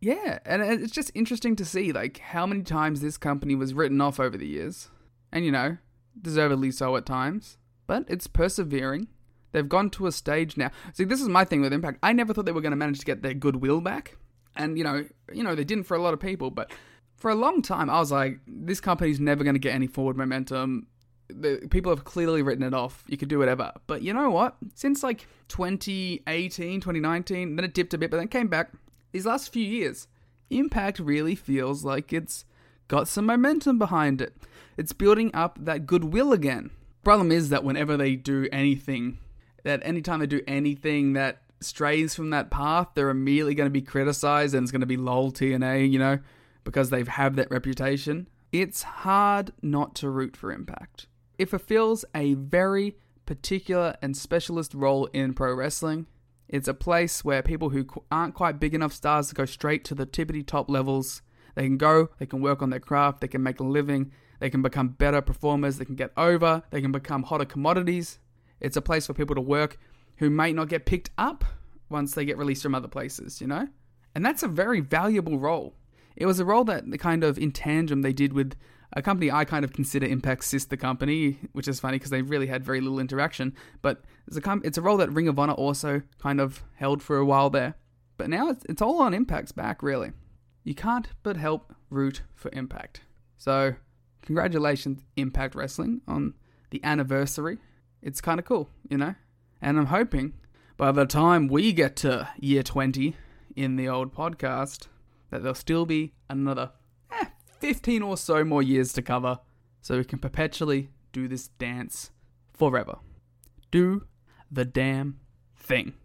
Yeah, and it's just interesting to see, like, how many times this company was written off over the years. And, you know, deservedly so at times. But it's persevering. They've gone to a stage now. See, this is my thing with Impact. I never thought they were going to manage to get their goodwill back. And, you know, you know, they didn't for a lot of people. But for a long time, I was like, this company's never going to get any forward momentum. The people have clearly written it off. You could do whatever. But you know what? Since, like, twenty eighteen, twenty nineteen, then it dipped a bit, but then came back. These last few years, Impact really feels like it's got some momentum behind it. It's building up that goodwill again. Problem is that whenever they do anything, that anytime they do anything that strays from that path, they're immediately going to be criticized and it's going to be lol T N A, you know, because they've had that reputation. It's hard not to root for Impact. It fulfills a very particular and specialist role in pro wrestling. It's a place where people who aren't quite big enough stars to go straight to the tippity top levels, they can go, they can work on their craft, they can make a living, they can become better performers, they can get over, they can become hotter commodities. It's a place for people to work who might not get picked up once they get released from other places, you know? And that's a very valuable role. It was a role that the kind of in tandem they did with a company I kind of consider Impact's sister company, which is funny because they really had very little interaction. But it's a, com- it's a role that Ring of Honor also kind of held for a while there. But now it's, it's all on Impact's back, really. You can't but help root for Impact. So, congratulations, Impact Wrestling, on the anniversary. It's kind of cool, you know? And I'm hoping by the time we get to year twenty in the old podcast, that there'll still be another eh, fifteen or so more years to cover, so we can perpetually do this dance forever. Do the damn thing.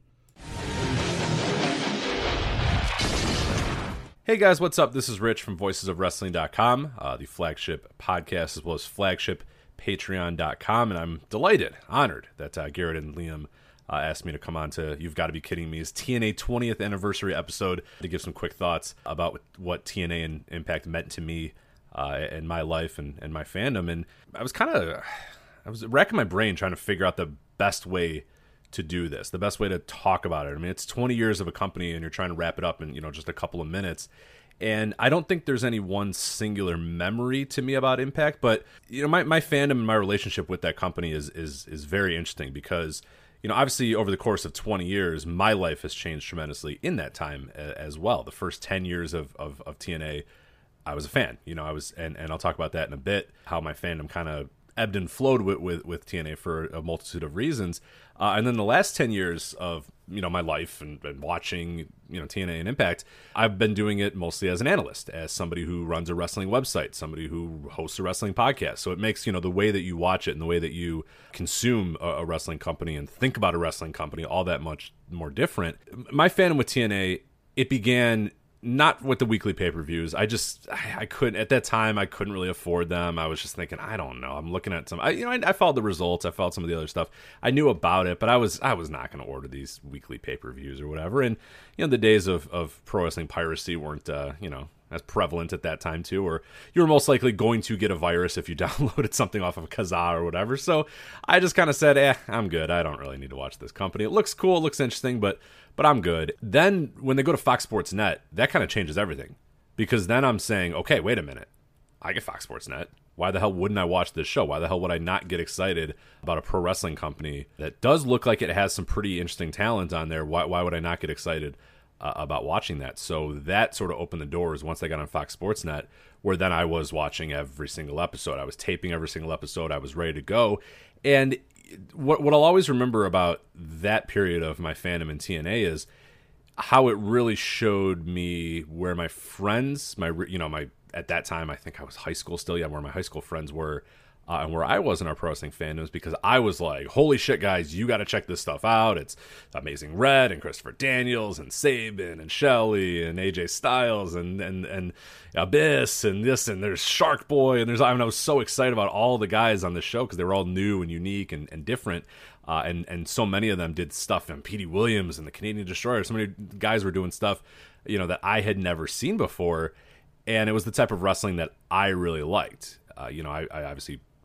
Hey guys, what's up? This is Rich from voices of wrestling dot com, uh, the flagship podcast as well as flagship patreon dot com, and I'm delighted, honored that uh, Garrett and Liam uh, asked me to come on to You've Got to Be Kidding Me's T N A twentieth anniversary episode to give some quick thoughts about what T N A and Impact meant to me uh, in my life and, and my fandom. And I was kind of, I was racking my brain trying to figure out the best way to do this, the best way to talk about it. I mean, it's twenty years of a company and you're trying to wrap it up in, you know, just a couple of minutes. And I don't think there's any one singular memory to me about Impact, but, you know, my, my fandom and my relationship with that company is, is, is very interesting because, you know, obviously over the course of twenty years, my life has changed tremendously in that time as well. The first ten years of, of, of T N A, I was a fan, you know, I was, and, and I'll talk about that in a bit, how my fandom kind of ebbed and flowed with, with, with T N A for a multitude of reasons. Uh, and then the last ten years of, you know, my life and, and watching, you know, T N A and Impact, I've been doing it mostly as an analyst, as somebody who runs a wrestling website, somebody who hosts a wrestling podcast. So it makes, you know, the way that you watch it and the way that you consume a, a wrestling company and think about a wrestling company all that much more different. My fandom with T N A, it began not with the weekly pay-per-views. I just, I, I couldn't, at that time, I couldn't really afford them. I was just thinking, I don't know. I'm looking at some, I, you know, I, I followed the results. I followed some of the other stuff. I knew about it, but I was, I was not going to order these weekly pay-per-views or whatever. And, you know, the days of, of pro wrestling piracy weren't, uh, you know, as prevalent at that time too, or you were most likely going to get a virus if you downloaded something off of Kazaa or whatever. So I just kind of said, eh, I'm good. I don't really need to watch this company. It looks cool, it looks interesting, but but I'm good. Then when they go to Fox Sports Net, that kind of changes everything, because then I'm saying, okay, wait a minute, I get Fox Sports Net. Why the hell wouldn't I watch this show? Why the hell would I not get excited about a pro wrestling company that does look like it has some pretty interesting talent on there? Why, why would I not get excited uh, about watching that? So that sort of opened the doors once I got on Fox Sports Net, where then I was watching every single episode. I was taping every single episode. I was ready to go. And what what I'll always remember about that period of my fandom in T N A is how it really showed me where my friends, my you know, my at that time, I think I was high school still, yeah, where my high school friends were, uh, and where I was in our pro wrestling fandoms, because I was like, holy shit, guys, you got to check this stuff out. It's Amazing Red and Christopher Daniels and Sabin and Shelley and A J Styles and and and Abyss and this, and there's Shark Boy, and there's, I mean, I was so excited about all the guys on the show because they were all new and unique and, and different. Uh, and, and so many of them did stuff, and Petey Williams and the Canadian Destroyer. So many guys were doing stuff, you know, that I had never seen before. And it was the type of wrestling that I really liked. Uh, you know, I, I obviously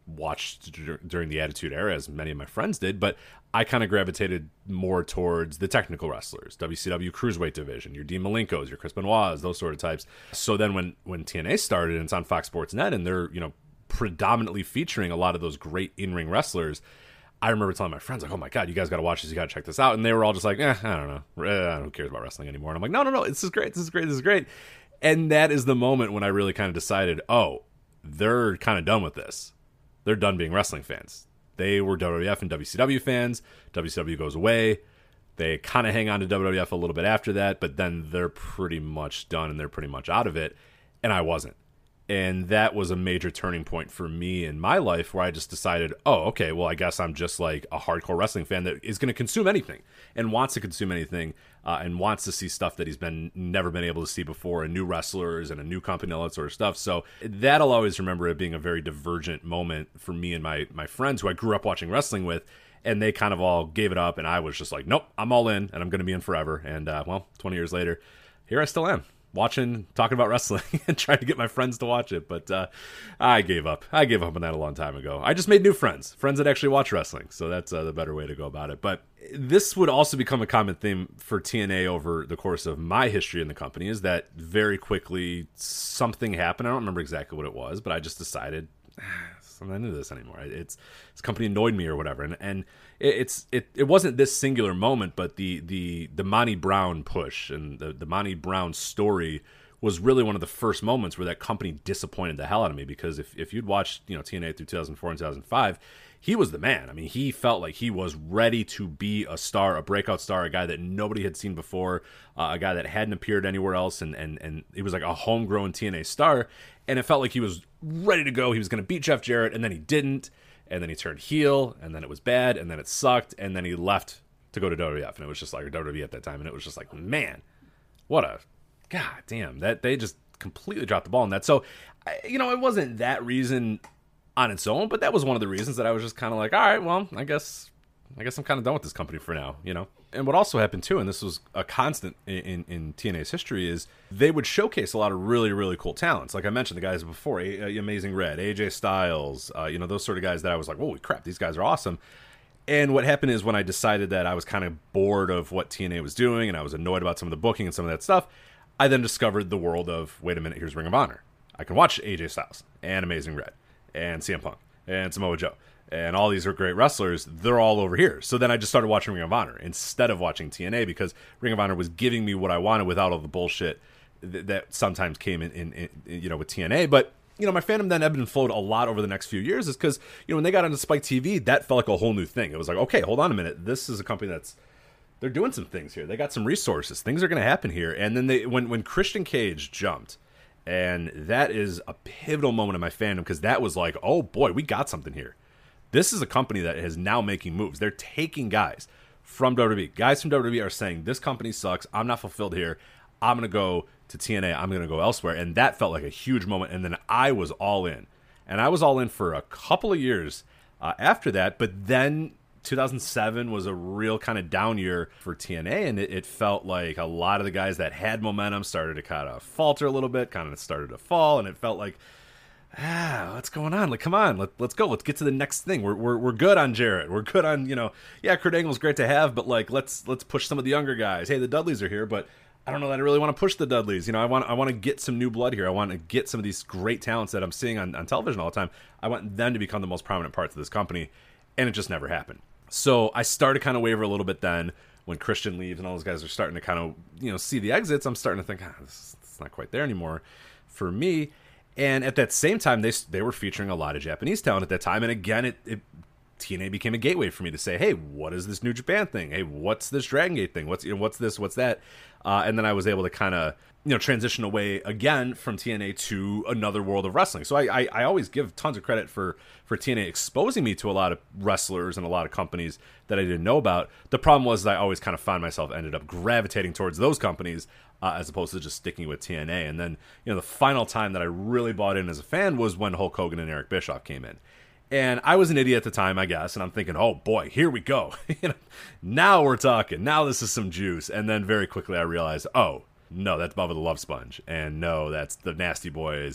watched dur- during the Attitude Era, as many of my friends did, but I kind of gravitated more towards the technical wrestlers, W C W Cruiserweight division, your Dean Malenkos, your Chris Benoits, those sort of types. So then when, when T N A started and it's on Fox Sports Net and they're, you know, predominantly featuring a lot of those great in-ring wrestlers, I remember telling my friends, like, oh my God, you guys got to watch this, you got to check this out. And they were all just like, eh, I don't know. Eh, who cares about wrestling anymore? And I'm like, no, no, no, this is great, this is great, this is great. And that is the moment when I really kind of decided, oh, they're kind of done with this. They're done being wrestling fans. They were W W F and W C W fans. W C W goes away. They kind of hang on to W W F a little bit after that, but then they're pretty much done and they're pretty much out of it. And I wasn't. And that was a major turning point for me in my life where I just decided, oh, okay, well, I guess I'm just like a hardcore wrestling fan that is going to consume anything and wants to consume anything uh, and wants to see stuff that he's been never been able to see before, and new wrestlers and a new company, all that sort of stuff. So that I'll always remember it being a very divergent moment for me and my, my friends who I grew up watching wrestling with. And they kind of all gave it up, and I was just like, nope, I'm all in, and I'm going to be in forever. And, uh, well, twenty years later, here I still am, watching, talking about wrestling, and trying to get my friends to watch it. But uh, I gave up. I gave up on that a long time ago. I just made new friends, friends that actually watch wrestling. So that's uh, the better way to go about it. But this would also become a common theme for T N A over the course of my history in the company, is that very quickly something happened. I don't remember exactly what it was, but I just decided, I'm not into this anymore. It's this company annoyed me or whatever, and and it, it's it, it wasn't this singular moment, but the the the Monty Brown push and the the Monty Brown story was really one of the first moments where that company disappointed the hell out of me. Because if if you'd watched, you know, T N A through two thousand four and two thousand five, he was the man. I mean, he felt like he was ready to be a star, a breakout star, a guy that nobody had seen before, uh, a guy that hadn't appeared anywhere else, and and and he was like a homegrown T N A star. And it felt like he was ready to go. He was going to beat Jeff Jarrett, and then he didn't. And then he turned heel, and then it was bad, and then it sucked, and then he left to go to W W F, and it was just like, or W W E at that time, and it was just like, man, what a, god damn, that they just completely dropped the ball on that. So, I, you know, it wasn't that reason on its own, but that was one of the reasons that I was just kind of like, all right, well, I guess, I guess I'm kind of done with this company for now, you know. And what also happened too, and this was a constant in, in, in T N A's history, is they would showcase a lot of really, really cool talents. Like I mentioned, the guys before, a- Amazing Red, A J Styles, uh, you know, those sort of guys that I was like, holy crap, these guys are awesome. And what happened is when I decided that I was kind of bored of what T N A was doing and I was annoyed about some of the booking and some of that stuff, I then discovered the world of, wait a minute, here's Ring of Honor. I can watch A J Styles and Amazing Red and C M Punk and Samoa Joe. And all these are great wrestlers. They're all over here. So then I just started watching Ring of Honor instead of watching T N A, because Ring of Honor was giving me what I wanted without all the bullshit th- that sometimes came in, in, in, you know, with T N A. But, you know, my fandom then ebbed and flowed a lot over the next few years, is because, you know, when they got onto Spike T V, that felt like a whole new thing. It was like, okay, hold on a minute. This is a company that's, they're doing some things here. They got some resources. Things are going to happen here. And then they, when, when Christian Cage jumped, and that is a pivotal moment in my fandom, because that was like, oh boy, we got something here. This is a company that is now making moves. They're taking guys from W W E. Guys from W W E are saying, this company sucks. I'm not fulfilled here. I'm going to go to T N A. I'm going to go elsewhere. And that felt like a huge moment. And then I was all in. And I was all in for a couple of years uh, after that. But then two thousand seven was a real kind of down year for T N A. And it, it felt like a lot of the guys that had momentum started to kind of falter a little bit, kind of started to fall. And it felt like, ah, what's going on? Like, come on, let, let's go. Let's get to the next thing. We're we're we're good on Jarrett. We're good on, you know, yeah, Kurt Angle's great to have, but like, let's let's push some of the younger guys. Hey, the Dudleys are here, but I don't know that I really want to push the Dudleys. You know, I want I want to get some new blood here. I want to get some of these great talents that I'm seeing on, on television all the time. I want them to become the most prominent parts of this company, and it just never happened. So I started to kind of waver a little bit then when Christian leaves and all those guys are starting to kind of, you know, see the exits. I'm starting to think, ah, this, it's not quite there anymore for me. And at that same time, they they were featuring a lot of Japanese talent at that time. And again, it, it T N A became a gateway for me to say, hey, what is this New Japan thing? Hey, what's this Dragon Gate thing? What's you know, what's this? What's that? Uh, and then I was able to kind of, you know, transition away again from T N A to another world of wrestling. So I, I, I always give tons of credit for, for T N A exposing me to a lot of wrestlers and a lot of companies that I didn't know about. The problem was that I always kind of found myself ended up gravitating towards those companies uh, as opposed to just sticking with T N A. And then, you know, the final time that I really bought in as a fan was when Hulk Hogan and Eric Bischoff came in. And I was an idiot at the time, I guess, and I'm thinking, oh boy, here we go. you know, now we're talking. Now this is some juice. And then very quickly I realized, oh, no, that's Bubba the Love Sponge. And no, that's the Nasty Boys.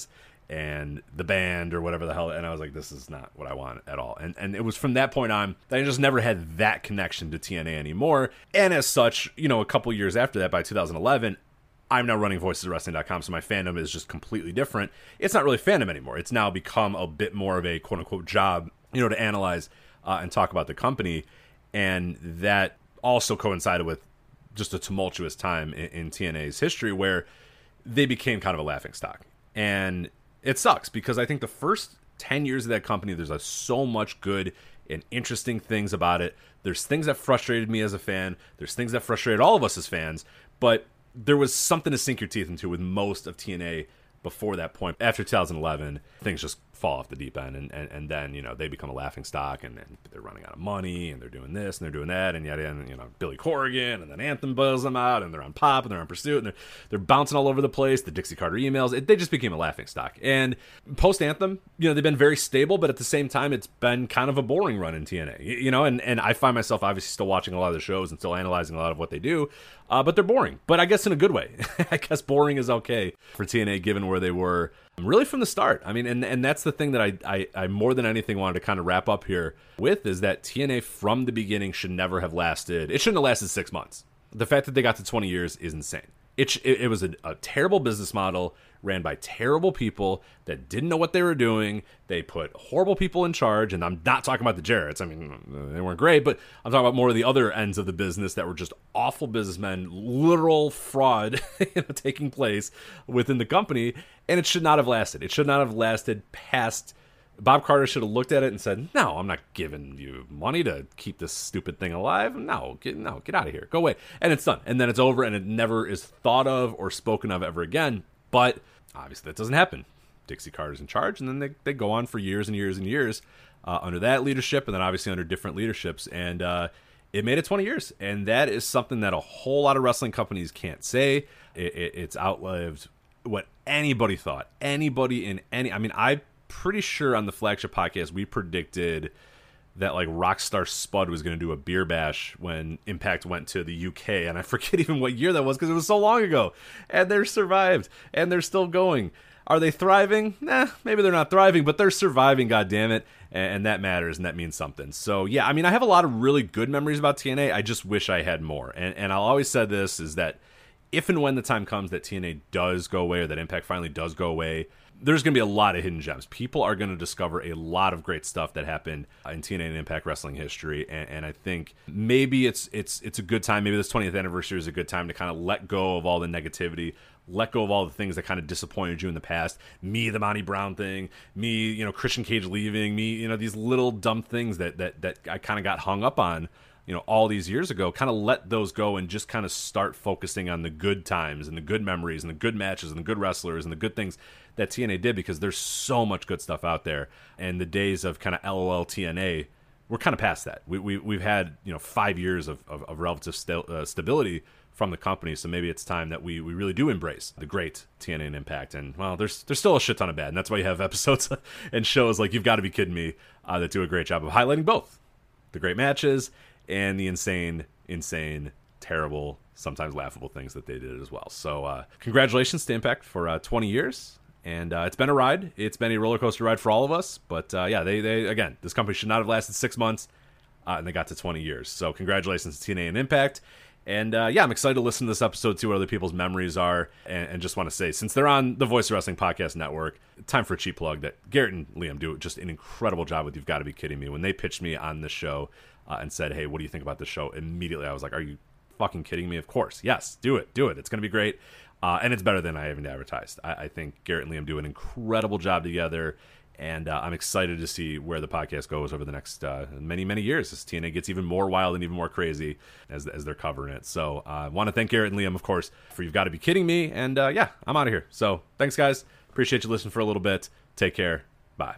and the band or whatever the hell, and I was like, this is not what I want at all. And and it was from that point on that I just never had that connection to T N A anymore. And as such, you know, a couple years after that, by two thousand eleven, I'm now running voices of wrestling dot com, so my fandom is just completely different. It's not really fandom anymore. It's now become a bit more of a quote-unquote job, you know, to analyze uh, and talk about the company. And that also coincided with just a tumultuous time in, in T N A's history where they became kind of a laughingstock. And it sucks because I think the first ten years of that company, there's a, so much good and interesting things about it. There's things that frustrated me as a fan. There's things that frustrated all of us as fans. But there was something to sink your teeth into with most of T N A before that point. After two thousand eleven, things just fall off the deep end, and, and, and then, you know, they become a laughingstock, and, and they're running out of money, and they're doing this, and they're doing that, and yet, and, you know, Billy Corrigan, and then Anthem bails them out, and they're on Pop, and they're on Pursuit, and they're, they're bouncing all over the place, the Dixie Carter emails, it, they just became a laughingstock. And post-Anthem, you know, they've been very stable, but at the same time, it's been kind of a boring run in T N A, you know, and, and I find myself obviously still watching a lot of the shows and still analyzing a lot of what they do, uh, but they're boring, but I guess in a good way. I guess boring is okay for T N A given where they were really from the start. I mean, and, and that's the thing that I, I, I more than anything wanted to kind of wrap up here with is that T N A from the beginning should never have lasted. It shouldn't have lasted six months. The fact that they got to twenty years is insane. It, it, it was a, a terrible business model ran by terrible people that didn't know what they were doing. They put horrible people in charge, and I'm not talking about the Jarretts. I mean, they weren't great, but I'm talking about more of the other ends of the business that were just awful businessmen, literal fraud you know, taking place within the company, and it should not have lasted. It should not have lasted past... Bob Carter should have looked at it and said, no, I'm not giving you money to keep this stupid thing alive. No, get, no, get out of here. Go away. And it's done. And then it's over, and it never is thought of or spoken of ever again. But obviously that doesn't happen. Dixie Carter's in charge, and then they, they go on for years and years and years uh, under that leadership, and then obviously under different leaderships. And uh, it made it twenty years. And that is something that a whole lot of wrestling companies can't say. It, it, it's outlived what anybody thought. Anybody in any... I mean, I... pretty sure on the flagship podcast we predicted that like Rockstar Spud was going to do a beer bash when Impact went to the U K, and I forget even what year that was because it was so long ago, and they're survived and they're still going. Are they thriving? Nah, maybe they're not thriving, but they're surviving, goddammit, and that matters, and that means something. So yeah, I mean, I have a lot of really good memories about T N A. I just wish I had more, and and I'll always say this is that if and when the time comes that T N A does go away, or that Impact finally does go away, there's going to be a lot of hidden gems. People are going to discover a lot of great stuff that happened in T N A and Impact Wrestling history, and, and I think maybe it's it's it's a good time. Maybe this twentieth anniversary is a good time to kind of let go of all the negativity, let go of all the things that kind of disappointed you in the past. Me, the Monty Brown thing, me, you know, Christian Cage leaving, me, you know, these little dumb things that that that I kind of got hung up on, you know, all these years ago. Kind of let those go and just kind of start focusing on the good times and the good memories and the good matches and the good wrestlers and the good things that T N A did, because there's so much good stuff out there. And the days of kind of L O L T N A, we're kind of past that. We, we, we've had, you know, five years of, of, of relative st- uh, stability from the company, so maybe it's time that we, we really do embrace the great T N A and Impact. And, well, there's there's still a shit ton of bad, and that's why you have episodes and shows like You've Got to Be Kidding Me uh, that do a great job of highlighting both the great matches and the insane, insane, terrible, sometimes laughable things that they did as well. So uh, congratulations to Impact for uh, twenty years. And uh, it's been a ride. It's been a roller coaster ride for all of us. But uh, yeah, they, they again, this company should not have lasted six months, uh, and they got to twenty years. So congratulations to T N A and Impact. And uh, yeah, I'm excited to listen to this episode, see what other people's memories are. And, and just want to say, since they're on the Voice of Wrestling Podcast Network, time for a cheap plug that Garrett and Liam do just an incredible job with You've Got to Be Kidding Me. When they pitched me on this show uh, and said, hey, what do you think about this show? Immediately I was like, are you fucking kidding me? Of course. Yes, do it. Do it. It's going to be great. Uh, and it's better than I even advertised. I, I think Garrett and Liam do an incredible job together, and uh, I'm excited to see where the podcast goes over the next uh, many, many years as T N A gets even more wild and even more crazy as, as they're covering it. So I uh, want to thank Garrett and Liam, of course, for You've Got to Be Kidding Me, and uh, yeah, I'm out of here. So thanks, guys. Appreciate you listening for a little bit. Take care. Bye.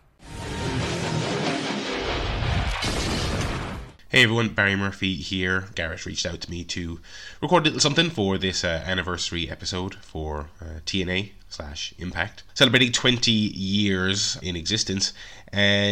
Hey everyone, Barry Murphy here. Garrett reached out to me to record a little something for this uh, anniversary episode for uh, T N A slash Impact, celebrating twenty years in existence, and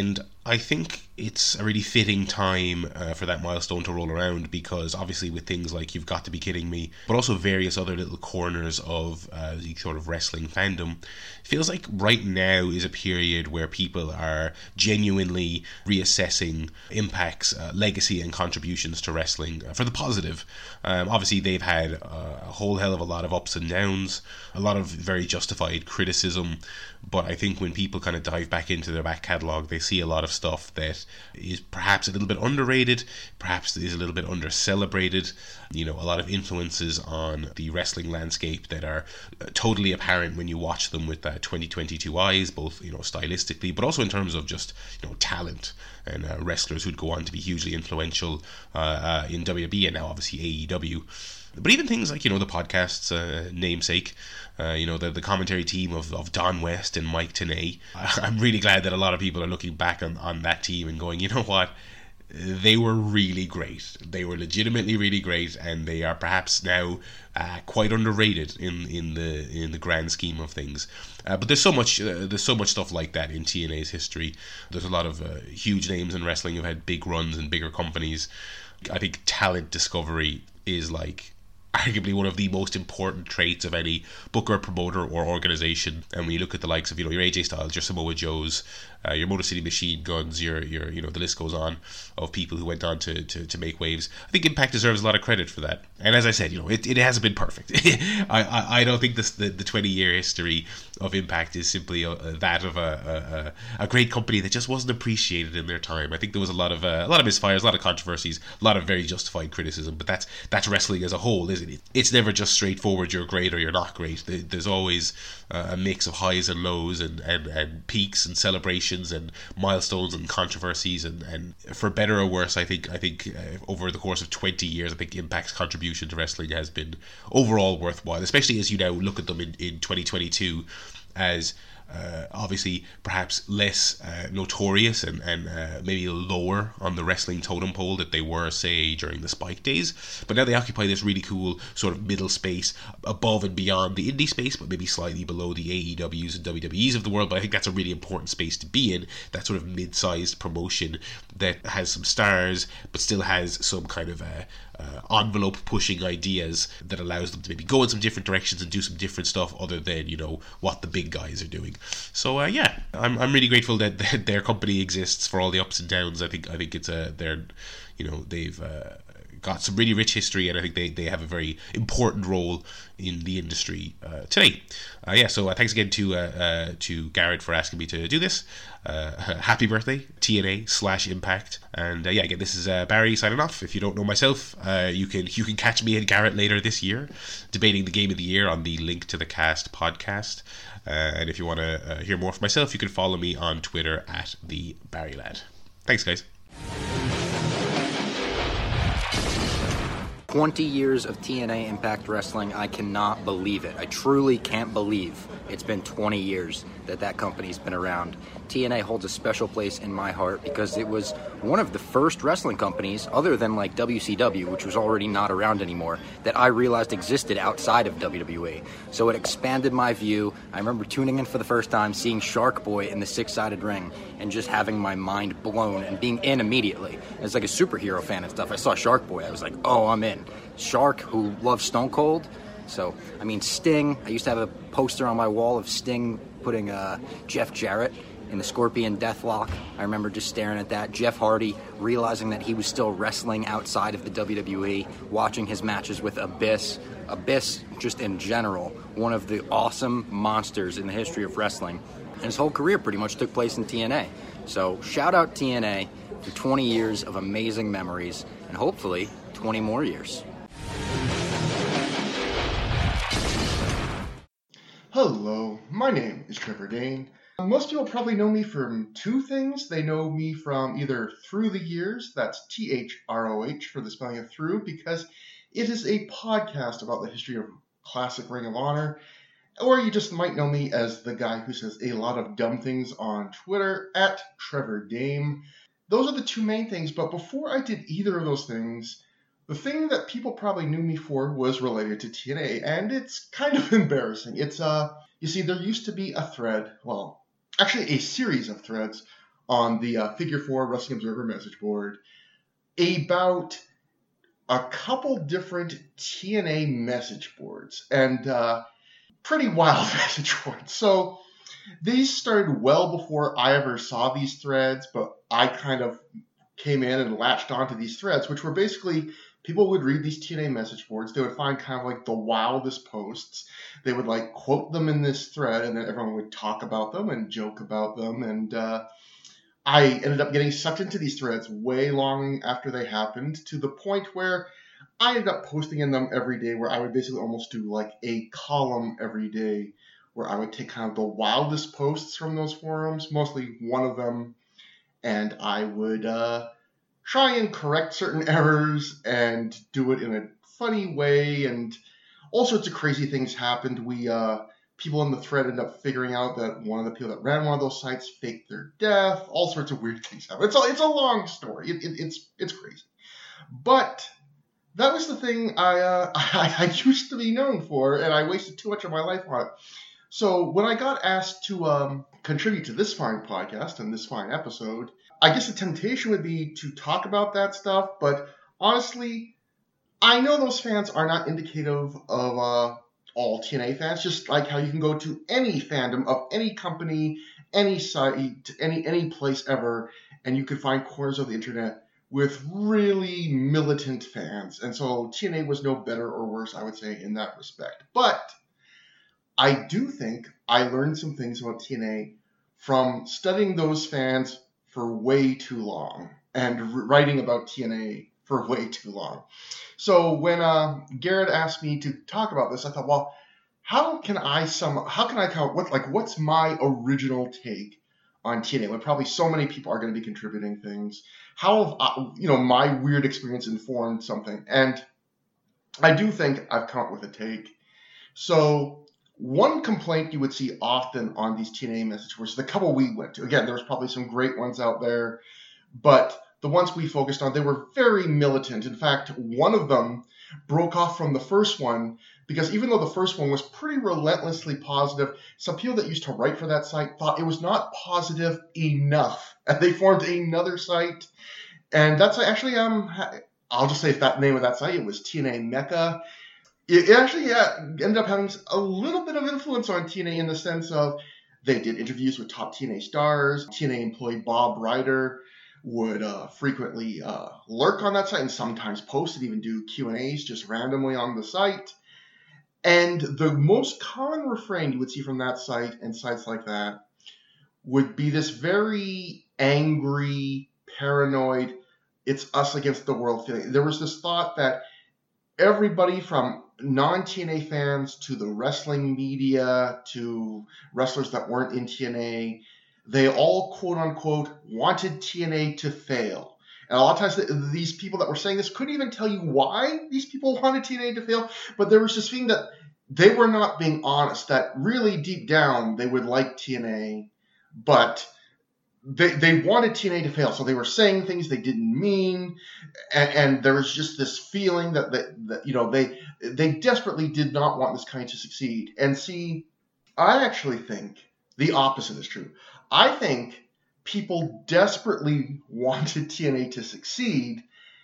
I think it's a really fitting time uh, for that milestone to roll around, because obviously with things like You've Got to Be Kidding Me, but also various other little corners of uh, the sort of wrestling fandom, it feels like right now is a period where people are genuinely reassessing Impact's uh, legacy and contributions to wrestling uh, for the positive. Um, obviously they've had uh, a whole hell of a lot of ups and downs, a lot of very justified criticism, but I think when people kind of dive back into their back catalogue, they see a lot of stuff that is perhaps a little bit underrated, perhaps is a little bit under-celebrated. You know, a lot of influences on the wrestling landscape that are totally apparent when you watch them with uh, twenty twenty-two eyes, both, you know, stylistically, but also in terms of just, you know, talent and uh, wrestlers who'd go on to be hugely influential uh, uh, in W W E and now obviously A E W. But even things like, you know, the podcast's uh, namesake, uh, you know, the, the commentary team of, of Don West and Mike Tenay. I'm really glad that a lot of people are looking back on, on that team and going, you know what, they were really great. They were legitimately really great, and they are perhaps now uh, quite underrated in, in the in the grand scheme of things. Uh, but there's so much uh, there's so much stuff like that in T N A's history. There's a lot of uh, huge names in wrestling who've had big runs in bigger companies. I think talent discovery is like arguably one of the most important traits of any booker, promoter, or organization. And when you look at the likes of, you know, your A J Styles, your Samoa Joes, uh, your Motor City Machine Guns, your your you know, the list goes on of people who went on to, to, to make waves. I think Impact deserves a lot of credit for that. And as I said, you know, it, it hasn't been perfect. I, I I don't think this the the twenty year history of Impact is simply a, a, that of a, a a great company that just wasn't appreciated in their time. I think there was a lot of uh, a lot of misfires, a lot of controversies, a lot of very justified criticism. But that's that's wrestling as a whole, isn't it? It's never just straightforward. You're great or you're not great. There's always uh, a mix of highs and lows, and, and, and peaks and celebrations and milestones and controversies, and, and for better or worse, I think I think uh, over the course of twenty years, I think Impact's contribution to wrestling has been overall worthwhile, especially as you now look at them in, in twenty twenty-two as uh, obviously perhaps less uh, notorious and, and uh, maybe lower on the wrestling totem pole that they were, say, during the Spike days. But now they occupy this really cool sort of middle space above and beyond the indie space, but maybe slightly below the A E Ws and W W Es of the world. But I think that's a really important space to be in, that sort of mid-sized promotion that has some stars but still has some kind of uh, uh, envelope pushing ideas that allows them to maybe go in some different directions and do some different stuff other than, you know, what the big guys are doing. So uh, yeah, I'm I'm really grateful that, that their company exists for all the ups and downs. I think I think it's a they're, you know, they've uh, got some really rich history, and I think they, they have a very important role in the industry uh, today. Uh, yeah, so uh, thanks again to uh, uh, to Garrett for asking me to do this. Uh, happy birthday, T N A slash Impact. And uh, yeah, again, this is uh, Barry signing off. If you don't know myself, uh, you can you can catch me and Garrett later this year debating the game of the year on the Link to the Cast podcast. Uh, and if you want to uh, hear more from myself, you can follow me on Twitter at the Barry Lad. Thanks, guys. twenty years of T N A Impact Wrestling. I cannot believe it. I truly can't believe it's been twenty years that that company's been around. T N A holds a special place in my heart because it was one of the first wrestling companies, other than like W C W, which was already not around anymore, that I realized existed outside of W W E. So it expanded my view. I remember tuning in for the first time, seeing Shark Boy in the six-sided ring, and just having my mind blown and being in immediately. As like a superhero fan and stuff, I saw Shark Boy. I was like, oh, I'm in. Shark, who loves Stone Cold. So, I mean, Sting. I used to have a poster on my wall of Sting putting uh, Jeff Jarrett in the Scorpion Deathlock. I remember just staring at that. Jeff Hardy, realizing that he was still wrestling outside of the W W E, watching his matches with Abyss. Abyss, just in general, one of the awesome monsters in the history of wrestling. And his whole career pretty much took place in T N A. So shout out T N A for twenty years of amazing memories, and hopefully twenty more years. Hello, my name is Trevor Dane. Most people probably know me from two things. They know me from either Through the Years, that's T H R O H for the spelling of through, because it is a podcast about the history of classic Ring of Honor, or you just might know me as the guy who says a lot of dumb things on Twitter, at Trevor Dame. Those are the two main things, but before I did either of those things, the thing that people probably knew me for was related to T N A, and it's kind of embarrassing. It's, uh, you see, there used to be a thread, well, actually a series of threads on the uh, Figure four Wrestling Observer message board about a couple different T N A message boards, and uh, pretty wild message boards. So these started well before I ever saw these threads, but I kind of came in and latched onto these threads, which were basically people would read these T N A message boards. They would find kind of like the wildest posts. They would like quote them in this thread, and then everyone would talk about them and joke about them. And uh, I ended up getting sucked into these threads way long after they happened, to the point where I ended up posting in them every day, where I would basically almost do like a column every day, where I would take kind of the wildest posts from those forums, mostly one of them, and I would uh, try and correct certain errors and do it in a funny way, and all sorts of crazy things happened. We uh, people in the thread ended up figuring out that one of the people that ran one of those sites faked their death. All sorts of weird things happened. It's a, it's a long story. It, it, it's it's crazy, but that was the thing I, uh, I I used to be known for, and I wasted too much of my life on it. So when I got asked to um, contribute to this fine podcast and this fine episode, I guess the temptation would be to talk about that stuff. But honestly, I know those fans are not indicative of uh, all T N A fans, just like how you can go to any fandom of any company, any site, any any place ever, and you could find corners of the internet with really militant fans. And so T N A was no better or worse, I would say, in that respect. But I do think I learned some things about T N A from studying those fans for way too long and writing about T N A for way too long. So when uh, Garrett asked me to talk about this, I thought, well, how can I some how can I count what like what's my original take on T N A when probably so many people are going to be contributing things? How have I, you know my weird experience informed something? And I do think I've come up with a take. So one complaint you would see often on these T N A message boards, the couple we went to, again, there was probably some great ones out there, but the ones we focused on, they were very militant. In fact, one of them broke off from the first one because even though the first one was pretty relentlessly positive, some people that used to write for that site thought it was not positive enough, and they formed another site. And that's actually, um, I'll just say that name of that site, it was T N A Mecca. It actually yeah, ended up having a little bit of influence on T N A in the sense of they did interviews with top T N A stars. T N A employee Bob Ryder would uh, frequently uh, lurk on that site and sometimes post and even do Q and A's just randomly on the site. And the most common refrain you would see from that site and sites like that would be this very angry, paranoid, it's us against the world feeling. There was this thought that everybody from non-T N A fans to the wrestling media to wrestlers that weren't in T N A, they all, quote-unquote, wanted T N A to fail. And a lot of times these people that were saying this couldn't even tell you why these people wanted T N A to fail, but there was this feeling that they were not being honest, that really deep down they would like T N A, but they they wanted T N A to fail. So they were saying things they didn't mean, and, and there was just this feeling that, that, that you know, they they desperately did not want this kind to succeed. And see, I actually think the opposite is true. I think people desperately wanted T N A to succeed,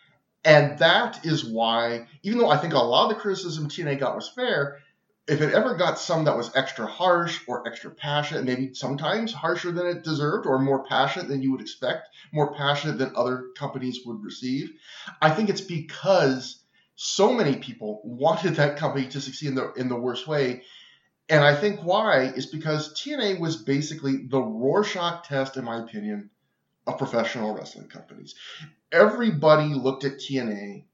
and that is why, even though I think a lot of the criticism T N A got was fair, if it ever got some that was extra harsh or extra passionate, maybe sometimes harsher than it deserved or more passionate than you would expect, more passionate than other companies would receive, I think it's because so many people wanted that company to succeed in the in the worst way. And I think why is because T N A was basically the Rorschach test, in my opinion, of professional wrestling companies. Everybody looked at T N A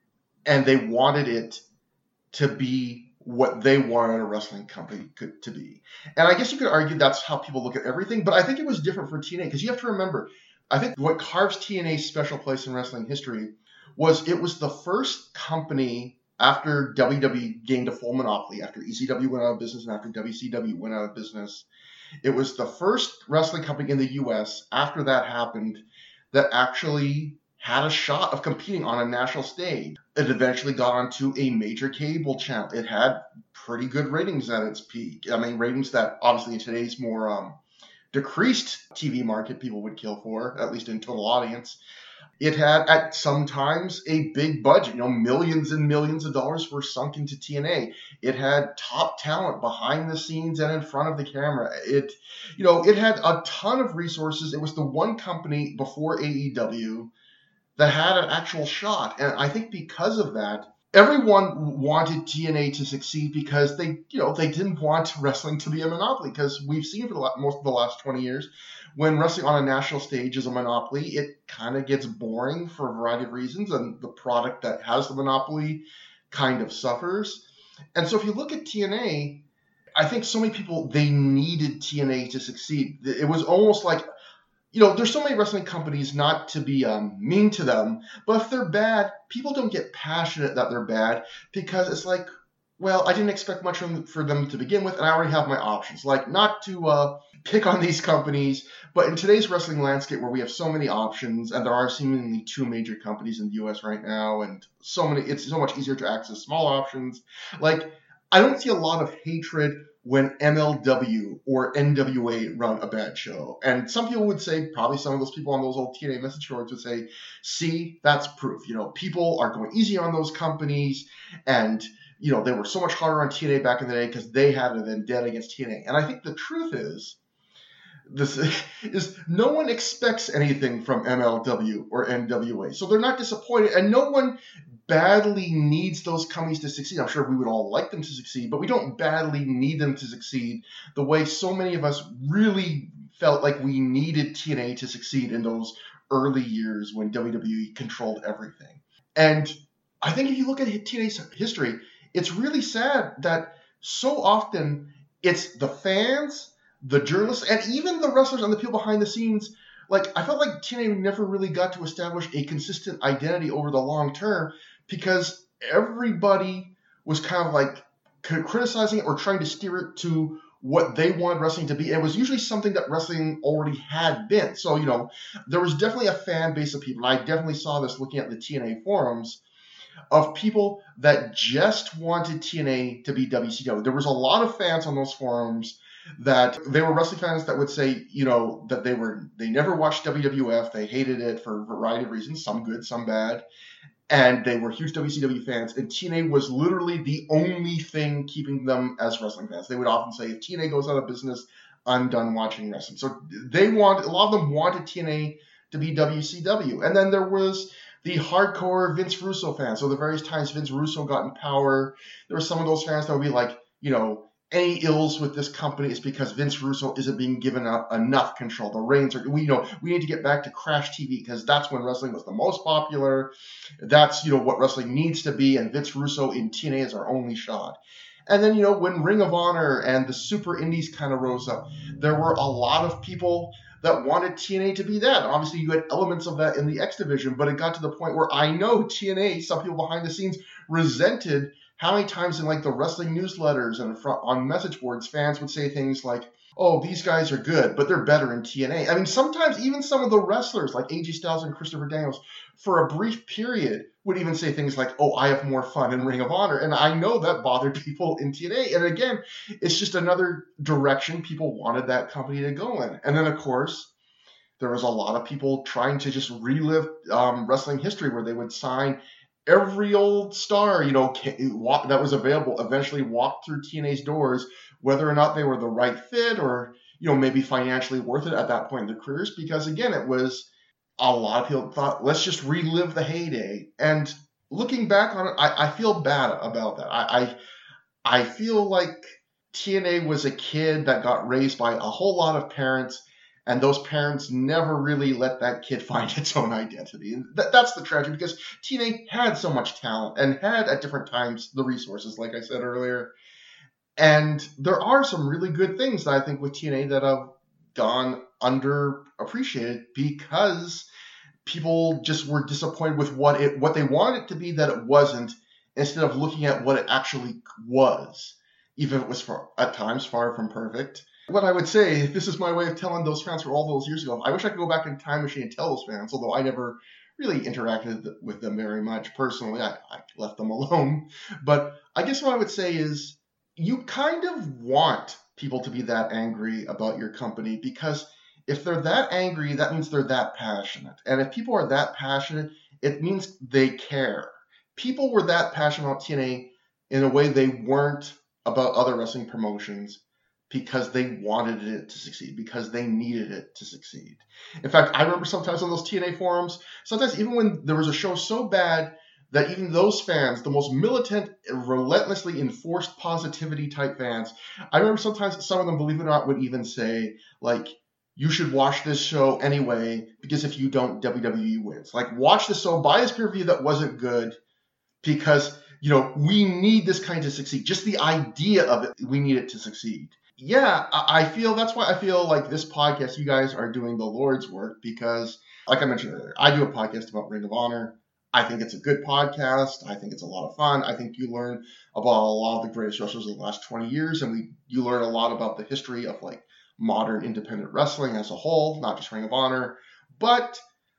and they wanted it to be what they wanted a wrestling company could, to be. And I guess you could argue that's how people look at everything, but I think it was different for T N A because you have to remember, I think what carves T N A's special place in wrestling history was it was the first company after W W E gained a full monopoly, after E C W went out of business and after W C W went out of business. It was the first wrestling company in the U S after that happened that actually had a shot of competing on a national stage. It eventually got onto a major cable channel. It had pretty good ratings at its peak. I mean, ratings that obviously in today's more um, decreased T V market people would kill for, at least in total audience. It had, at some times, a big budget. You know, millions and millions of dollars were sunk into T N A. It had top talent behind the scenes and in front of the camera. It, you know, it had a ton of resources. It was the one company before A E W that had an actual shot. And I think because of that, everyone wanted T N A to succeed because they, you know, they didn't want wrestling to be a monopoly. Because we've seen for the, most of the last twenty years, when wrestling on a national stage is a monopoly, it kind of gets boring for a variety of reasons, and the product that has the monopoly kind of suffers. And so if you look at T N A, I think so many people, they needed T N A to succeed. It was almost like, you know, there's so many wrestling companies, not to be um, mean to them, but if they're bad, people don't get passionate that they're bad because it's like, well, I didn't expect much from, for them to begin with, and I already have my options. Like, not to uh, pick on these companies, but in today's wrestling landscape where we have so many options, and there are seemingly two major companies in the U S right now, and so many, it's so much easier to access small options. Like, I don't see a lot of hatred when M L W or N W A run a bad show. And some people would say, probably some of those people on those old T N A message boards would say, see, that's proof. You know, people are going easy on those companies, and you know, they were so much harder on T N A back in the day because they had a vendetta against T N A. And I think the truth is, this is no one expects anything from M L W or N W A. So they're not disappointed, and no one badly needs those companies to succeed. I'm sure we would all like them to succeed, but we don't badly need them to succeed the way so many of us really felt like we needed T N A to succeed in those early years when W W E controlled everything. And I think if you look at T N A's history, it's really sad that so often it's the fans, the journalists, and even the wrestlers and the people behind the scenes. Like, I felt like T N A never really got to establish a consistent identity over the long term because everybody was kind of like criticizing it or trying to steer it to what they wanted wrestling to be. And it was usually something that wrestling already had been. So, you know, there was definitely a fan base of people, and I definitely saw this looking at the T N A forums, of people that just wanted T N A to be W C W. There was a lot of fans on those forums that they were wrestling fans that would say, you know, that they were they never watched W W F. They hated it for a variety of reasons, some good, some bad. And they were huge W C W fans. And T N A was literally the only thing keeping them as wrestling fans. They would often say, if T N A goes out of business, I'm done watching wrestling. So they want, a lot of them wanted T N A to be W C W. And then there was the hardcore Vince Russo fans. So the various times Vince Russo got in power, there were some of those fans that would be like, you know, any ills with this company is because Vince Russo isn't being given a, enough control. The reins are, we you know, we need to get back to Crash T V because that's when wrestling was the most popular. That's, you know, what wrestling needs to be, and Vince Russo in T N A is our only shot. And then, you know, when Ring of Honor and the Super Indies kind of rose up, there were a lot of people that wanted T N A to be that. Obviously, you had elements of that in the X Division, but it got to the point where I know T N A, some people behind the scenes, resented how many times in like the wrestling newsletters and on message boards, fans would say things like, oh, these guys are good, but they're better in T N A. I mean, sometimes even some of the wrestlers like A J Styles and Christopher Daniels, for a brief period, would even say things like, oh, I have more fun in Ring of Honor. And I know that bothered people in T N A. And again, it's just another direction people wanted that company to go in. And then, of course, there was a lot of people trying to just relive um, wrestling history where they would sign every old star, you know, that was available, eventually walked through T N A's doors, whether or not they were the right fit or, you know, maybe financially worth it at that point in their careers. Because again, it was, a lot of people thought, let's just relive the heyday. And looking back on it, I, I feel bad about that. I, I I feel like T N A was a kid that got raised by a whole lot of parents, and those parents never really let that kid find its own identity. And that, that's the tragedy, because T N A had so much talent and had at different times the resources, like I said earlier. And there are some really good things that I think with T N A that have gone underappreciated because people just were disappointed with what it what they wanted it to be that it wasn't, instead of looking at what it actually was, even if it was far, at times far from perfect. What I would say, this is my way of telling those fans for all those years ago, I wish I could go back in time machine and tell those fans, although I never really interacted with them very much personally. I, I left them alone. But I guess what I would say is, you kind of want people to be that angry about your company, because if they're that angry, that means they're that passionate. And if people are that passionate, it means they care. People were that passionate about T N A in a way they weren't about other wrestling promotions, because they wanted it to succeed, because they needed it to succeed. In fact, I remember sometimes on those T N A forums, sometimes even when there was a show so bad that even those fans, the most militant, relentlessly enforced positivity type fans, I remember sometimes some of them, believe it or not, would even say, like, you should watch this show anyway, because if you don't, W W E wins. Like, watch the show, buy this pay-per-view that wasn't good, because, you know, we need this kind to succeed. Just the idea of it, we need it to succeed. Yeah, I feel that's why I feel like this podcast, you guys are doing the Lord's work, because, like I mentioned earlier, I do a podcast about Ring of Honor. I think it's a good podcast. I think it's a lot of fun. I think you learn about a lot of the greatest wrestlers of the last twenty years, and we you learn a lot about the history of like modern independent wrestling as a whole, not just Ring of Honor. But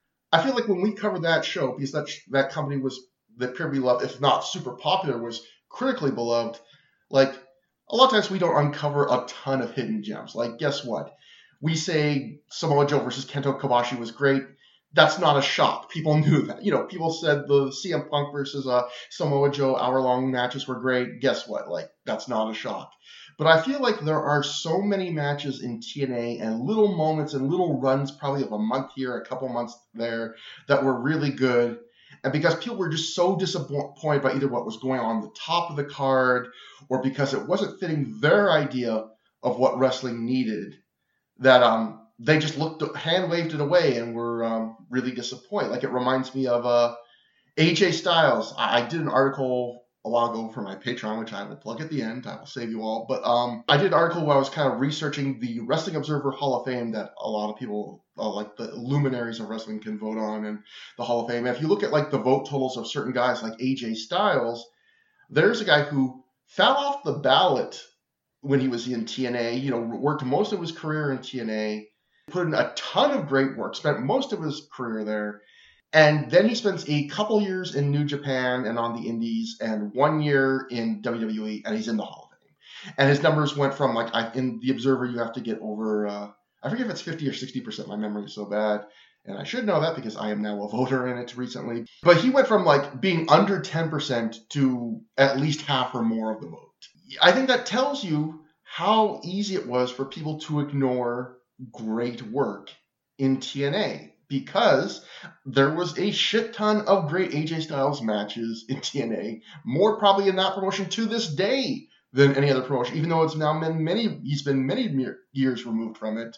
I feel like when we covered that show, because that that company was that pay-per-view loved, if not super popular, was critically beloved. Like, a lot of times we don't uncover a ton of hidden gems. Like, guess what? We say Samoa Joe versus Kento Kobashi was great. That's not a shock. People knew that. You know, people said the C M Punk versus uh, Samoa Joe hour-long matches were great. Guess what? Like, that's not a shock. But I feel like there are so many matches in T N A and little moments and little runs, probably of a month here, a couple months there, that were really good. And because people were just so disappointed by either what was going on the top of the card or because it wasn't fitting their idea of what wrestling needed, that um they just looked, hand waved it away and were um, really disappointed. Like, it reminds me of uh, A J Styles. I, I did an article a while ago for my Patreon, which I will plug at the end. I will save you all. But um, I did an article where I was kind of researching the Wrestling Observer Hall of Fame that a lot of people, uh, like the luminaries of wrestling, can vote on, and the Hall of Fame. And if you look at like the vote totals of certain guys like A J Styles, there's a guy who fell off the ballot when he was in T N A, you know, worked most of his career in T N A, put in a ton of great work, spent most of his career there. And then he spends a couple years in New Japan and on the Indies, and one year in W W E, and he's in the Hall of Fame. And his numbers went from, like, I, in the Observer, you have to get over, uh, I forget if it's fifty or sixty percent. My memory is so bad. And I should know that because I am now a voter in it recently. But he went from, like, being under ten percent to at least half or more of the vote. I think that tells you how easy it was for people to ignore great work in T N A. Because there was a shit ton of great A J Styles matches in T N A, more probably in that promotion to this day than any other promotion, even though it's now been many, he's been many years removed from it.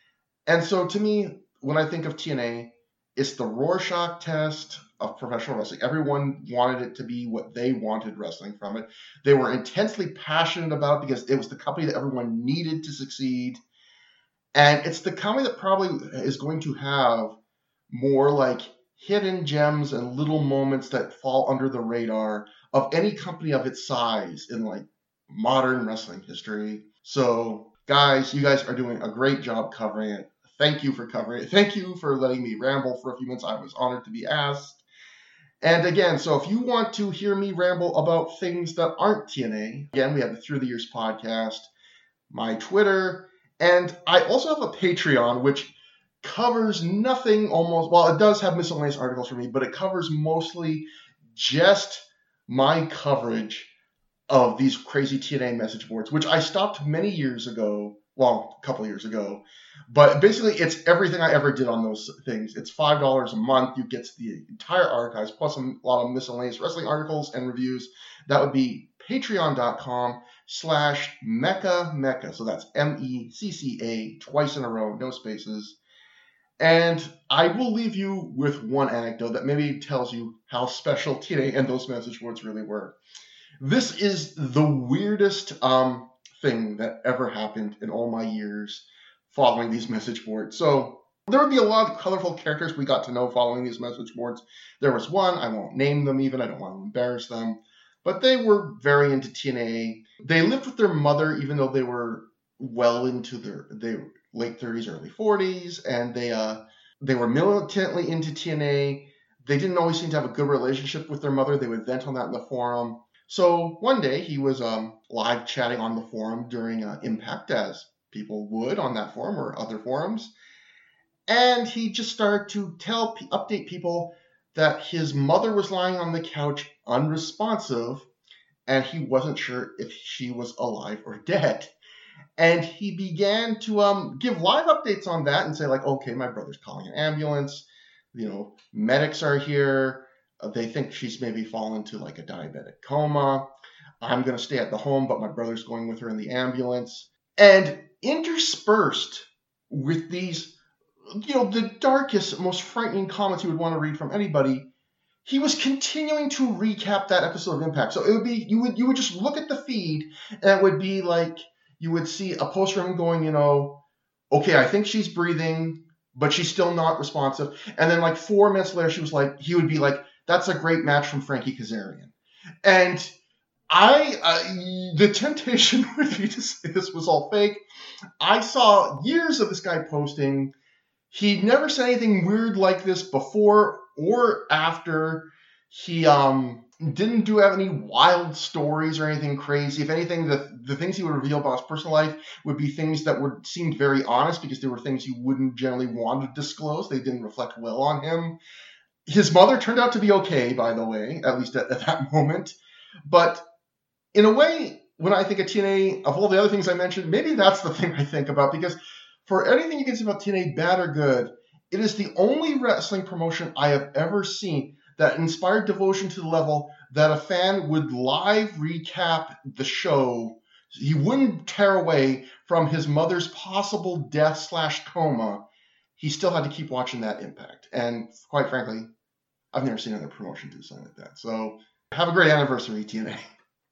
And so to me, when I think of T N A, it's the Rorschach test of professional wrestling. Everyone wanted it to be what they wanted wrestling from it. They were intensely passionate about it because it was the company that everyone needed to succeed. And it's the company that probably is going to have more like hidden gems and little moments that fall under the radar of any company of its size in like modern wrestling history. So guys, you guys are doing a great job covering it. Thank you for covering it. Thank you for letting me ramble for a few minutes. I was honored to be asked. And again, so if you want to hear me ramble about things that aren't T N A, again, we have the Through the Years podcast, my Twitter, and I also have a Patreon, which covers nothing almost, well, it does have miscellaneous articles for me, but it covers mostly just my coverage of these crazy T N A message boards, which I stopped many years ago, well, a couple years ago. But basically, it's everything I ever did on those things. It's five dollars a month. You get the entire archives, plus a lot of miscellaneous wrestling articles and reviews. That would be patreon.com slash Mecca Mecca. So that's M E C C A, twice in a row, no spaces. And I will leave you with one anecdote that maybe tells you how special T N A and those message boards really were. This is the weirdest um, thing that ever happened in all my years following these message boards. So there would be a lot of colorful characters we got to know following these message boards. There was one, I won't name them even, I don't want to embarrass them, but they were very into T N A. They lived with their mother even though they were well into their they late thirties, early forties, and they uh they were militantly into T N A. They didn't always seem to have a good relationship with their mother. They would vent on that in the forum. So one day he was um, live chatting on the forum during uh, Impact, as people would on that forum or other forums. And he just started to tell, update people that his mother was lying on the couch unresponsive, and he wasn't sure if she was alive or dead. And he began to um, give live updates on that and say, like, okay, my brother's calling an ambulance. You know, medics are here. Uh, they think she's maybe fallen into like a diabetic coma. I'm going to stay at the home, but my brother's going with her in the ambulance. And interspersed with these, you know, the darkest, most frightening comments you would want to read from anybody, he was continuing to recap that episode of Impact. So it would be, you would you would just look at the feed, and it would be like, you would see a post from him going, you know, okay, I think she's breathing, but she's still not responsive. And then like four minutes later, she was like, he would be like, that's a great match from Frankie Kazarian. And I, uh, the temptation would be to say this was all fake. I saw years of this guy posting. He never said anything weird like this before or after. He um didn't do have any wild stories or anything crazy. If anything, the the things he would reveal about his personal life would be things that would seem very honest, because they were things you wouldn't generally want to disclose. They didn't reflect well on him. His mother turned out to be okay, by the way, at least at, at that moment. But in a way, when I think of T N A, of all the other things I mentioned, maybe that's the thing I think about, because for anything you can say about T N A, bad or good, it is the only wrestling promotion I have ever seen that inspired devotion to the level that a fan would live recap the show. He wouldn't tear away from his mother's possible death slash coma. He still had to keep watching that Impact. And quite frankly, I've never seen another promotion do something like that. So have a great anniversary, T N A.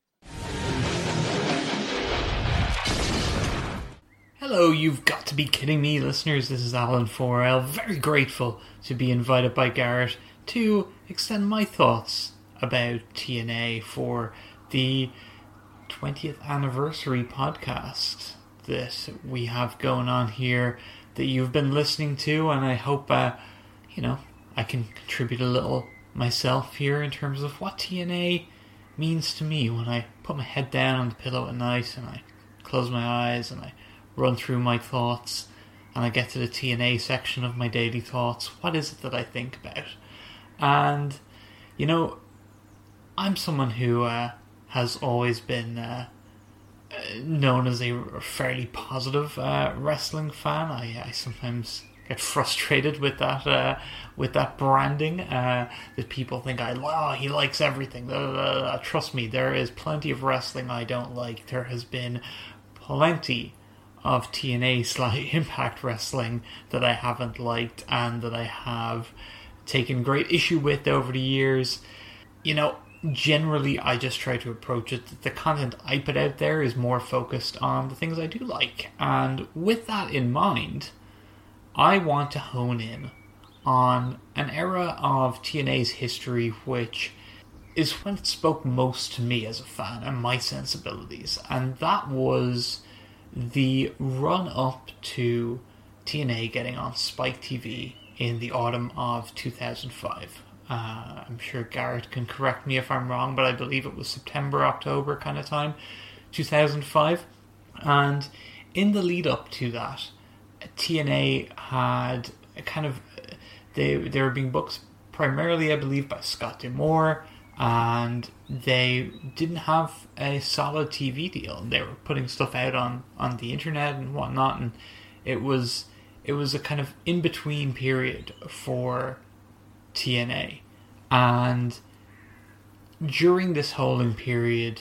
Hello, you've got to be kidding me, listeners. This is Alan Forel. Very grateful to be invited by Garrett to extend my thoughts about T N A for the twentieth anniversary podcast that we have going on here that you've been listening to, and I hope, uh, you know, I can contribute a little myself here in terms of what T N A means to me when I put my head down on the pillow at night and I close my eyes and I run through my thoughts and I get to the T N A section of my daily thoughts. What is it that I think about? And, you know, I'm someone who uh, has always been uh, known as a fairly positive uh, wrestling fan. I, I sometimes get frustrated with that uh, with that branding, uh, that people think I, oh, he likes everything. Blah, blah, blah. Trust me, there is plenty of wrestling I don't like. There has been plenty of T N A slash Impact Wrestling that I haven't liked and that I have taken great issue with over the years. You know, generally I just try to approach it that the content I put out there is more focused on the things I do like. And with that in mind, I want to hone in on an era of T N A's history which is when it spoke most to me as a fan and my sensibilities. And that was the run-up to T N A getting on Spike T V in the autumn of two thousand five. Uh, I'm sure Garrett can correct me if I'm wrong, but I believe it was September, October kind of time, two thousand five. And in the lead-up to that, T N A had a kind of... They, they were being booked primarily, I believe, by Scott D'Amore, and they didn't have a solid T V deal. They were putting stuff out on, on the internet and whatnot, and it was it was a kind of in-between period for T N A. And during this holding period,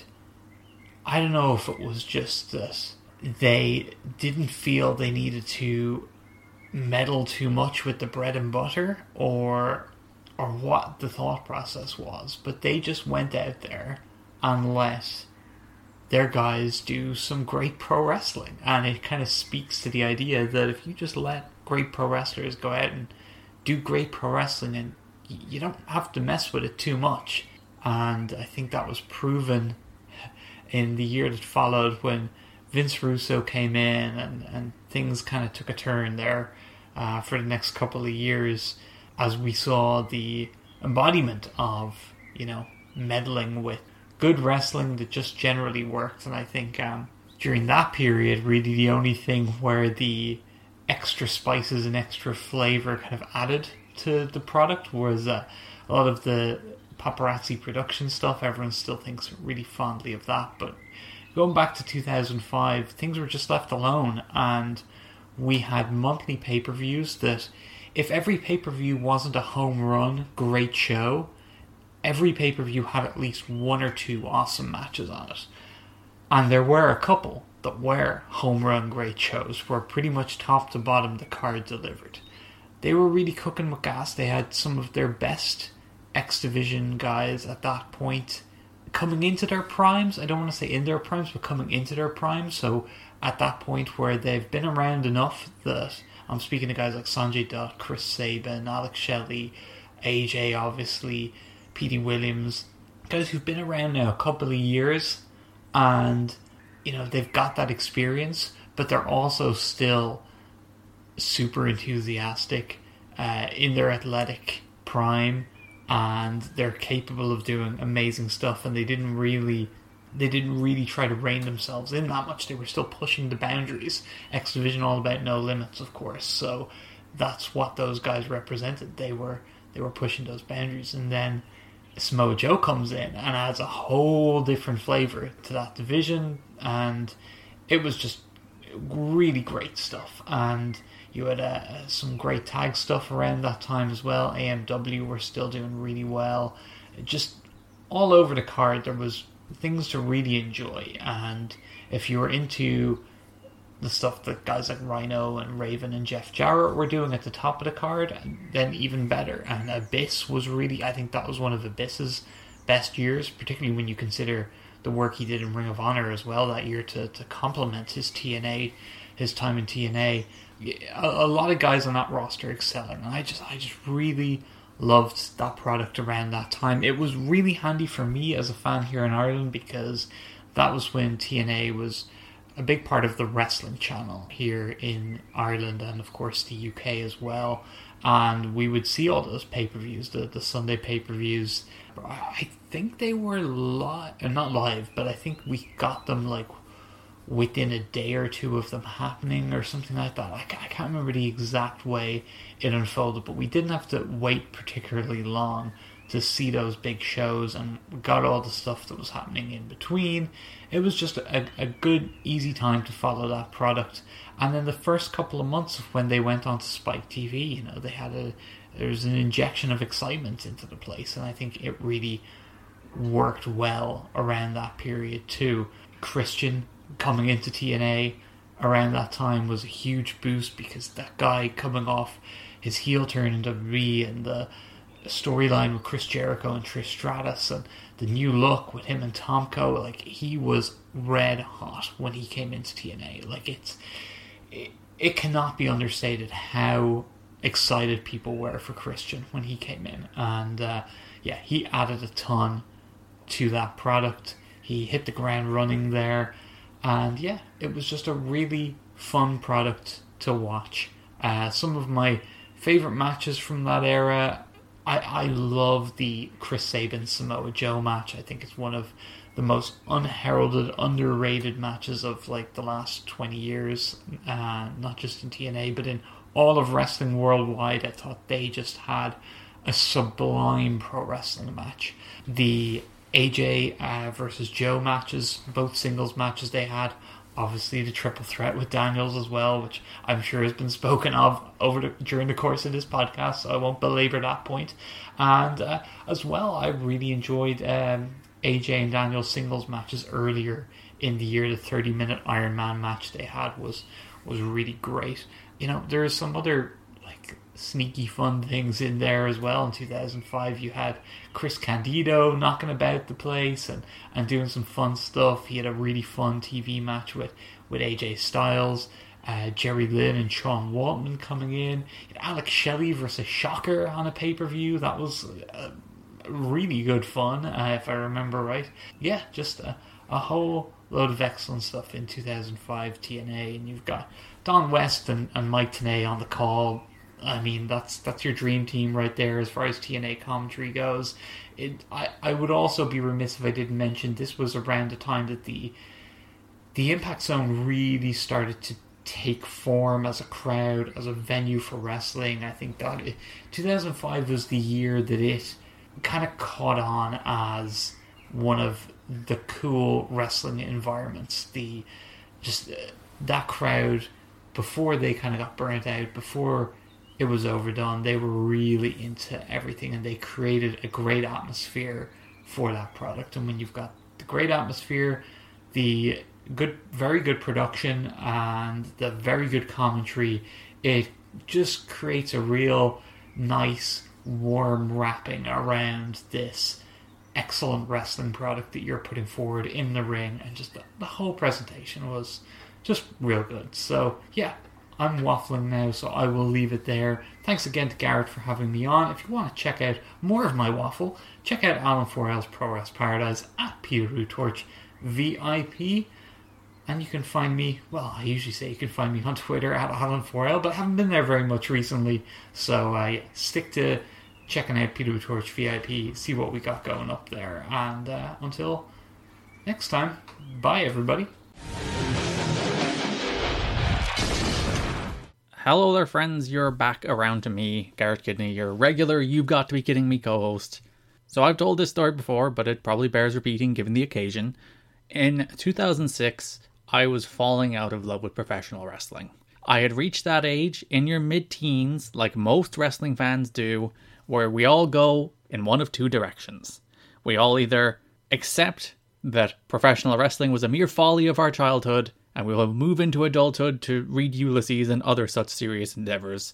I don't know if it was just that they didn't feel they needed to meddle too much with the bread and butter, or or what the thought process was, but they just went out there and let their guys do some great pro wrestling. And it kind of speaks to the idea that if you just let great pro wrestlers go out and do great pro wrestling, and you don't have to mess with it too much. And I think that was proven in the year that followed when Vince Russo came in, and, and things kind of took a turn there uh, for the next couple of years, as we saw the embodiment of, you know, meddling with good wrestling that just generally worked. And I think um, during that period, really the only thing where the extra spices and extra flavor kind of added to the product was uh, a lot of the paparazzi production stuff. Everyone still thinks really fondly of that, but going back to two thousand five, things were just left alone, and we had monthly pay-per-views that, if every pay-per-view wasn't a home run, great show, every pay-per-view had at least one or two awesome matches on it. And there were a couple that were home run great shows, where pretty much top to bottom the card delivered. They were really cooking with gas. They had some of their best X Division guys at that point coming into their primes. I don't want to say in their primes, but coming into their primes. So at that point where they've been around enough that I'm speaking to guys like Sanjay Dutt, Chris Sabin, Alex Shelley, A J obviously, Petey Williams, guys who've been around now a couple of years, and you know they've got that experience, but they're also still super enthusiastic uh, in their athletic prime, and they're capable of doing amazing stuff. And they didn't really, they didn't really try to rein themselves in that much. They were still pushing the boundaries. X Division all about no limits, of course. So that's what those guys represented. They were they were pushing those boundaries, and then Samoa Joe comes in and adds a whole different flavor to that division, and it was just really great stuff. And you had uh, some great tag stuff around that time as well. A M W were still doing really well. Just all over the card, there was things to really enjoy. And if you were into the stuff that guys like Rhino and Raven and Jeff Jarrett were doing at the top of the card, then even better. And Abyss was really, I think that was one of Abyss's best years, particularly when you consider the work he did in Ring of Honor as well that year to, to complement his T N A, his time in T N A. A, a lot of guys on that roster excelling, and I just I just really loved that product around that time. It was really handy for me as a fan here in Ireland, because that was when T N A was a big part of the wrestling channel here in Ireland, and of course the U K as well. And we would see all those pay-per-views, the, the Sunday pay-per-views. I think they were live, not live, but I think we got them like within a day or two of them happening or something like that. I, I can't remember the exact way it unfolded, but we didn't have to wait particularly long to see those big shows, and we got all the stuff that was happening in between. It was just a, a good, easy time to follow that product. And then the first couple of months of when they went on to Spike T V, you know, they had a there was an injection of excitement into the place, and I think it really worked well around that period too. Christian coming into T N A around that time was a huge boost, because that guy coming off his heel turn in W W E, and the storyline with Chris Jericho and Trish Stratus, and the new look with him and Tomko, like, he was red hot when he came into T N A. Like, it's it, it cannot be understated how excited people were for Christian when he came in. And uh, yeah, he added a ton to that product. He hit the ground running there, and yeah, it was just a really fun product to watch. Uh, some of my favorite matches from that era, I, I love the Chris Sabin Samoa Joe match. I think it's one of the most unheralded, underrated matches of like the last twenty years, uh, not just in T N A, but in all of wrestling worldwide. I thought they just had a sublime pro wrestling match. The A J uh, versus Joe matches, both singles matches they had. Obviously the triple threat with Daniels as well, which I'm sure has been spoken of over the, during the course of this podcast, so I won't belabor that point. And uh, as well, I really enjoyed um, A J and Daniels singles matches earlier in the year. The thirty minute Iron Man match they had was was really great. You know, there's some other like sneaky fun things in there as well. In two thousand five, you had Chris Candido knocking about the place and, and doing some fun stuff. He had a really fun T V match with, with A J Styles, uh, Jerry Lynn and Sean Waltman coming in. Alex Shelley versus Shocker on a pay-per-view. That was uh, really good fun, uh, if I remember right. Yeah, just a, a whole load of excellent stuff in two thousand five T N A. And you've got Don West and, and Mike Tenay on the call, I mean, that's that's your dream team right there as far as T N A commentary goes. It, I, I would also be remiss if I didn't mention this was around the time that the the Impact Zone really started to take form as a crowd, as a venue for wrestling. I think that it, two thousand five was the year that it kind of caught on as one of the cool wrestling environments. The just uh, that crowd, before they kind of got burnt out, before it was overdone, they were really into everything, and they created a great atmosphere for that product. And when you've got the great atmosphere, the good, very good production, and the very good commentary, it just creates a real nice, warm wrapping around this excellent wrestling product that you're putting forward in the ring, and just the, the whole presentation was just real good. So yeah, I'm waffling now, so I will leave it there. Thanks again to Garrett for having me on. If you want to check out more of my waffle, check out Alan Forel's Pro Wrest Paradise at Peter Torch V I P. And you can find me, well, I usually say you can find me on Twitter at Alan Forel, but I haven't been there very much recently. So uh, yeah, stick to checking out Peter Torch V I P, see what we got going up there. And uh, until next time, bye everybody. Hello there, friends. You're back around to me, Garrett Kidney, your regular You've Got to Be Kidding Me co-host. So I've told this story before, but it probably bears repeating given the occasion. In two thousand six, I was falling out of love with professional wrestling. I had reached that age in your mid-teens, like most wrestling fans do, where we all go in one of two directions. We all either accept that professional wrestling was a mere folly of our childhood, and we will move into adulthood to read Ulysses and other such serious endeavors,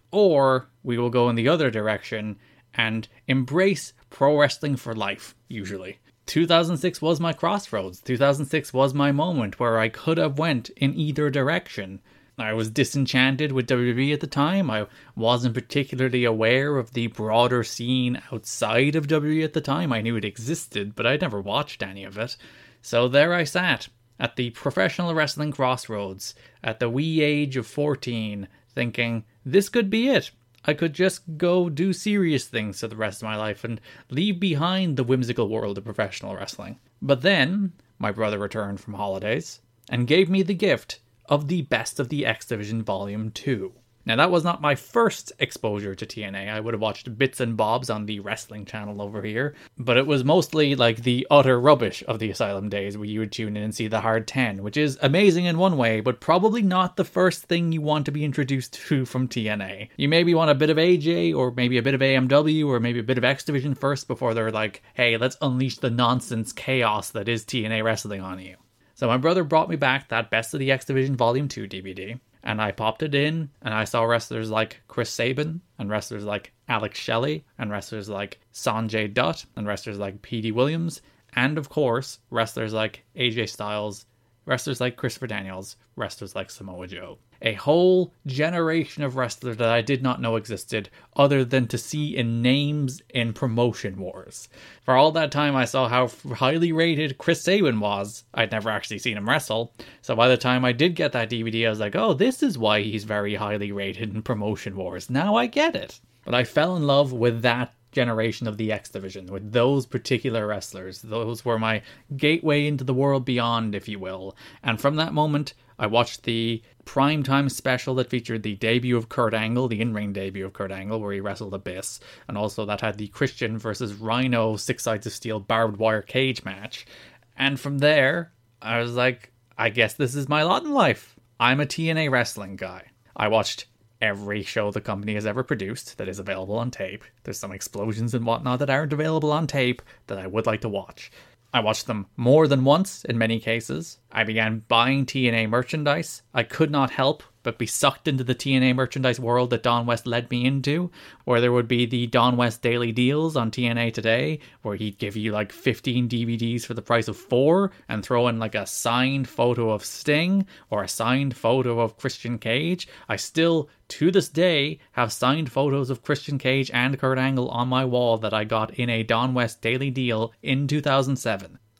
or we will go in the other direction and embrace pro wrestling for life, usually. two thousand six was my crossroads. two thousand six was my moment where I could have went in either direction. I was disenchanted with W W E at the time. I wasn't particularly aware of the broader scene outside of W W E at the time. I knew it existed, but I'd never watched any of it. So there I sat, at the professional wrestling crossroads, at the wee age of fourteen, thinking, this could be it. I could just go do serious things for the rest of my life and leave behind the whimsical world of professional wrestling. But then, my brother returned from holidays and gave me the gift of the Best of the X Division Volume two. Now, that was not my first exposure to T N A. I would have watched bits and bobs on the wrestling channel over here, but it was mostly like the utter rubbish of the Asylum days where you would tune in and see the Hard ten, which is amazing in one way, but probably not the first thing you want to be introduced to from T N A. You maybe want a bit of A J, or maybe a bit of A M W, or maybe a bit of X Division first before they're like, hey, let's unleash the nonsense chaos that is T N A wrestling on you. So my brother brought me back that Best of the X Division Volume two D V D, and I popped it in, and I saw wrestlers like Chris Sabin, and wrestlers like Alex Shelley, and wrestlers like Sanjay Dutt, and wrestlers like P D Williams, and of course, wrestlers like A J Styles, wrestlers like Christopher Daniels, wrestlers like Samoa Joe. A whole generation of wrestlers that I did not know existed, other than to see in names in Promotion Wars. For all that time I saw how highly rated Chris Sabin was, I'd never actually seen him wrestle, so by the time I did get that D V D I was like, oh, this is why he's very highly rated in Promotion Wars, now I get it. But I fell in love with that generation of the X Division, with those particular wrestlers. Those were my gateway into the world beyond, if you will. And from that moment, I watched the primetime special that featured the debut of Kurt Angle, the in-ring debut of Kurt Angle, where he wrestled Abyss, and also that had the Christian versus Rhino Six Sides of Steel barbed wire cage match. And from there, I was like, I guess this is my lot in life. I'm a T N A wrestling guy. I watched every show the company has ever produced that is available on tape. There's some explosions and whatnot that aren't available on tape that I would like to watch. I watched them more than once in many cases. I began buying T N A merchandise. I could not help but be sucked into the T N A merchandise world that Don West led me into, where there would be the Don West Daily Deals on T N A Today, where he'd give you like fifteen D V Ds for the price of four, and throw in like a signed photo of Sting, or a signed photo of Christian Cage. I still, to this day, have signed photos of Christian Cage and Kurt Angle on my wall that I got in a Don West Daily Deal in two thousand seven.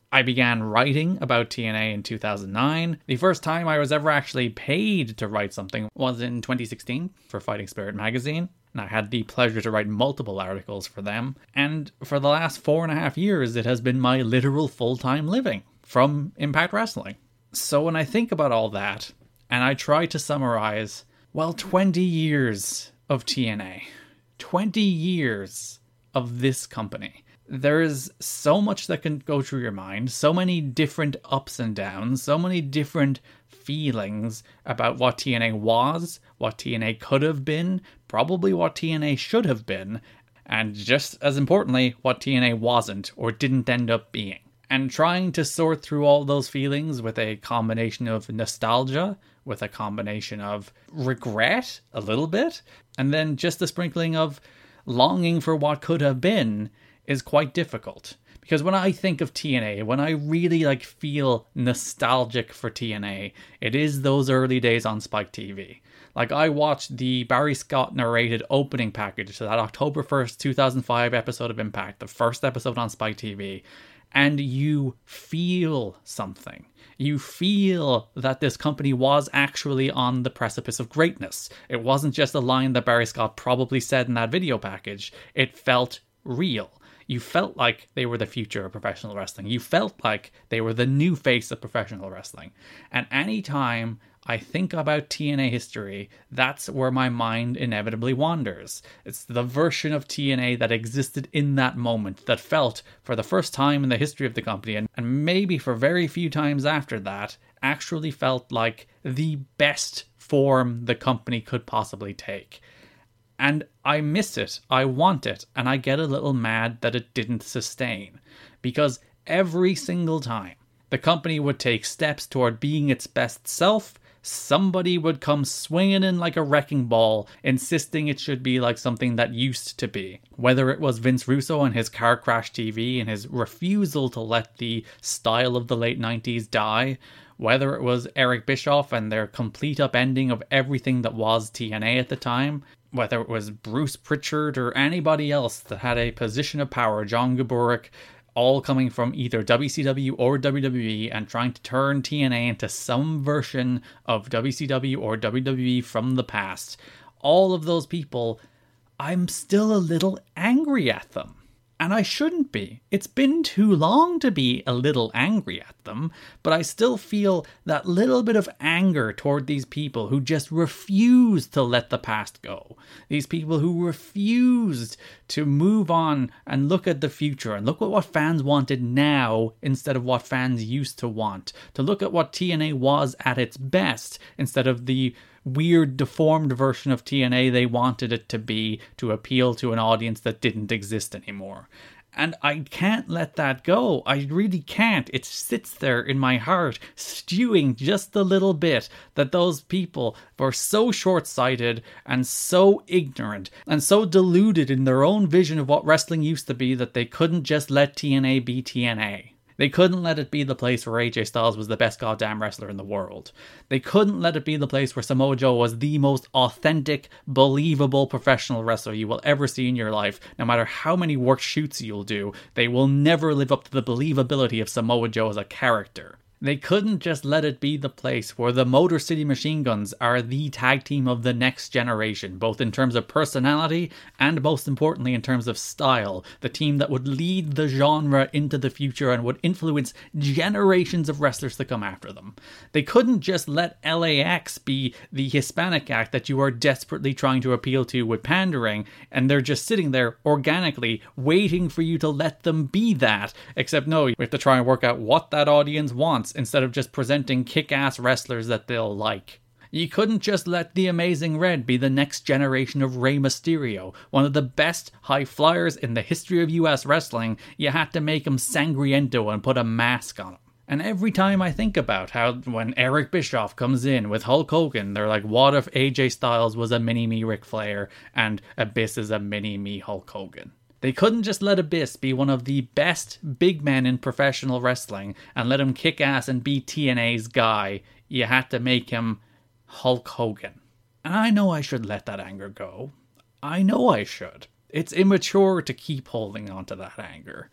I began writing about T N A in two thousand nine. The first time I was ever actually paid to write something was in twenty sixteen for Fighting Spirit magazine. And I had the pleasure to write multiple articles for them. And for the last four and a half years, it has been my literal full-time living from Impact Wrestling. So when I think about all that, and I try to summarize, well, twenty years of T N A. twenty years of this company. There is so much that can go through your mind, so many different ups and downs, so many different feelings about what T N A was, what T N A could have been, probably what T N A should have been, and just as importantly, what T N A wasn't or didn't end up being. And trying to sort through all those feelings with a combination of nostalgia, with a combination of regret, a little bit, and then just a sprinkling of longing for what could have been is quite difficult. Because when I think of T N A, when I really like feel nostalgic for T N A, it is those early days on Spike T V. Like, I watched the Barry Scott narrated opening package to that October first, two thousand five episode of Impact, the first episode on Spike T V, and you feel something. You feel that this company was actually on the precipice of greatness. It wasn't just a line that Barry Scott probably said in that video package. It felt real. You felt like they were the future of professional wrestling. You felt like they were the new face of professional wrestling. And anytime I think about T N A history, that's where my mind inevitably wanders. It's the version of T N A that existed in that moment, that felt, for the first time in the history of the company, and, and maybe for very few times after that, actually felt like the best form the company could possibly take. And I miss it, I want it, and I get a little mad that it didn't sustain. Because every single time the company would take steps toward being its best self, somebody would come swinging in like a wrecking ball, insisting it should be like something that used to be. Whether it was Vince Russo and his Car Crash T V and his refusal to let the style of the late nineties die, whether it was Eric Bischoff and their complete upending of everything that was T N A at the time, whether it was Bruce Pritchard or anybody else that had a position of power, John Gaborik, all coming from either W C W or W W E and trying to turn T N A into some version of W C W or W W E from the past. All of those people, I'm still a little angry at them. And I shouldn't be. It's been too long to be a little angry at them, but I still feel that little bit of anger toward these people who just refused to let the past go. These people who refused to move on and look at the future and look at what fans wanted now instead of what fans used to want. To look at what T N A was at its best instead of the weird, deformed version of T N A they wanted it to be to appeal to an audience that didn't exist anymore. And I can't let that go. I really can't. It sits there in my heart, stewing just a little bit, that those people were so short-sighted and so ignorant and so deluded in their own vision of what wrestling used to be that they couldn't just let T N A be T N A. They couldn't let it be the place where A J Styles was the best goddamn wrestler in the world. They couldn't let it be the place where Samoa Joe was the most authentic, believable professional wrestler you will ever see in your life. No matter how many work shoots you'll do, they will never live up to the believability of Samoa Joe as a character. They couldn't just let it be the place where the Motor City Machine Guns are the tag team of the next generation, both in terms of personality and most importantly in terms of style, the team that would lead the genre into the future and would influence generations of wrestlers to come after them. They couldn't just let L A X be the Hispanic act that you are desperately trying to appeal to with pandering, and they're just sitting there organically waiting for you to let them be that, except no, you have to try and work out what that audience wants instead of just presenting kick-ass wrestlers that they'll like. You couldn't just let the Amazing Red be the next generation of Rey Mysterio, one of the best high flyers in the history of U S wrestling. You had to make him Sangriento and put a mask on him. And every time I think about how when Eric Bischoff comes in with Hulk Hogan, they're like, what if A J Styles was a mini-me Ric Flair and Abyss is a mini-me Hulk Hogan? They couldn't just let Abyss be one of the best big men in professional wrestling and let him kick ass and be T N A's guy. You had to make him Hulk Hogan. And I know I should let that anger go. I know I should. It's immature to keep holding on to that anger.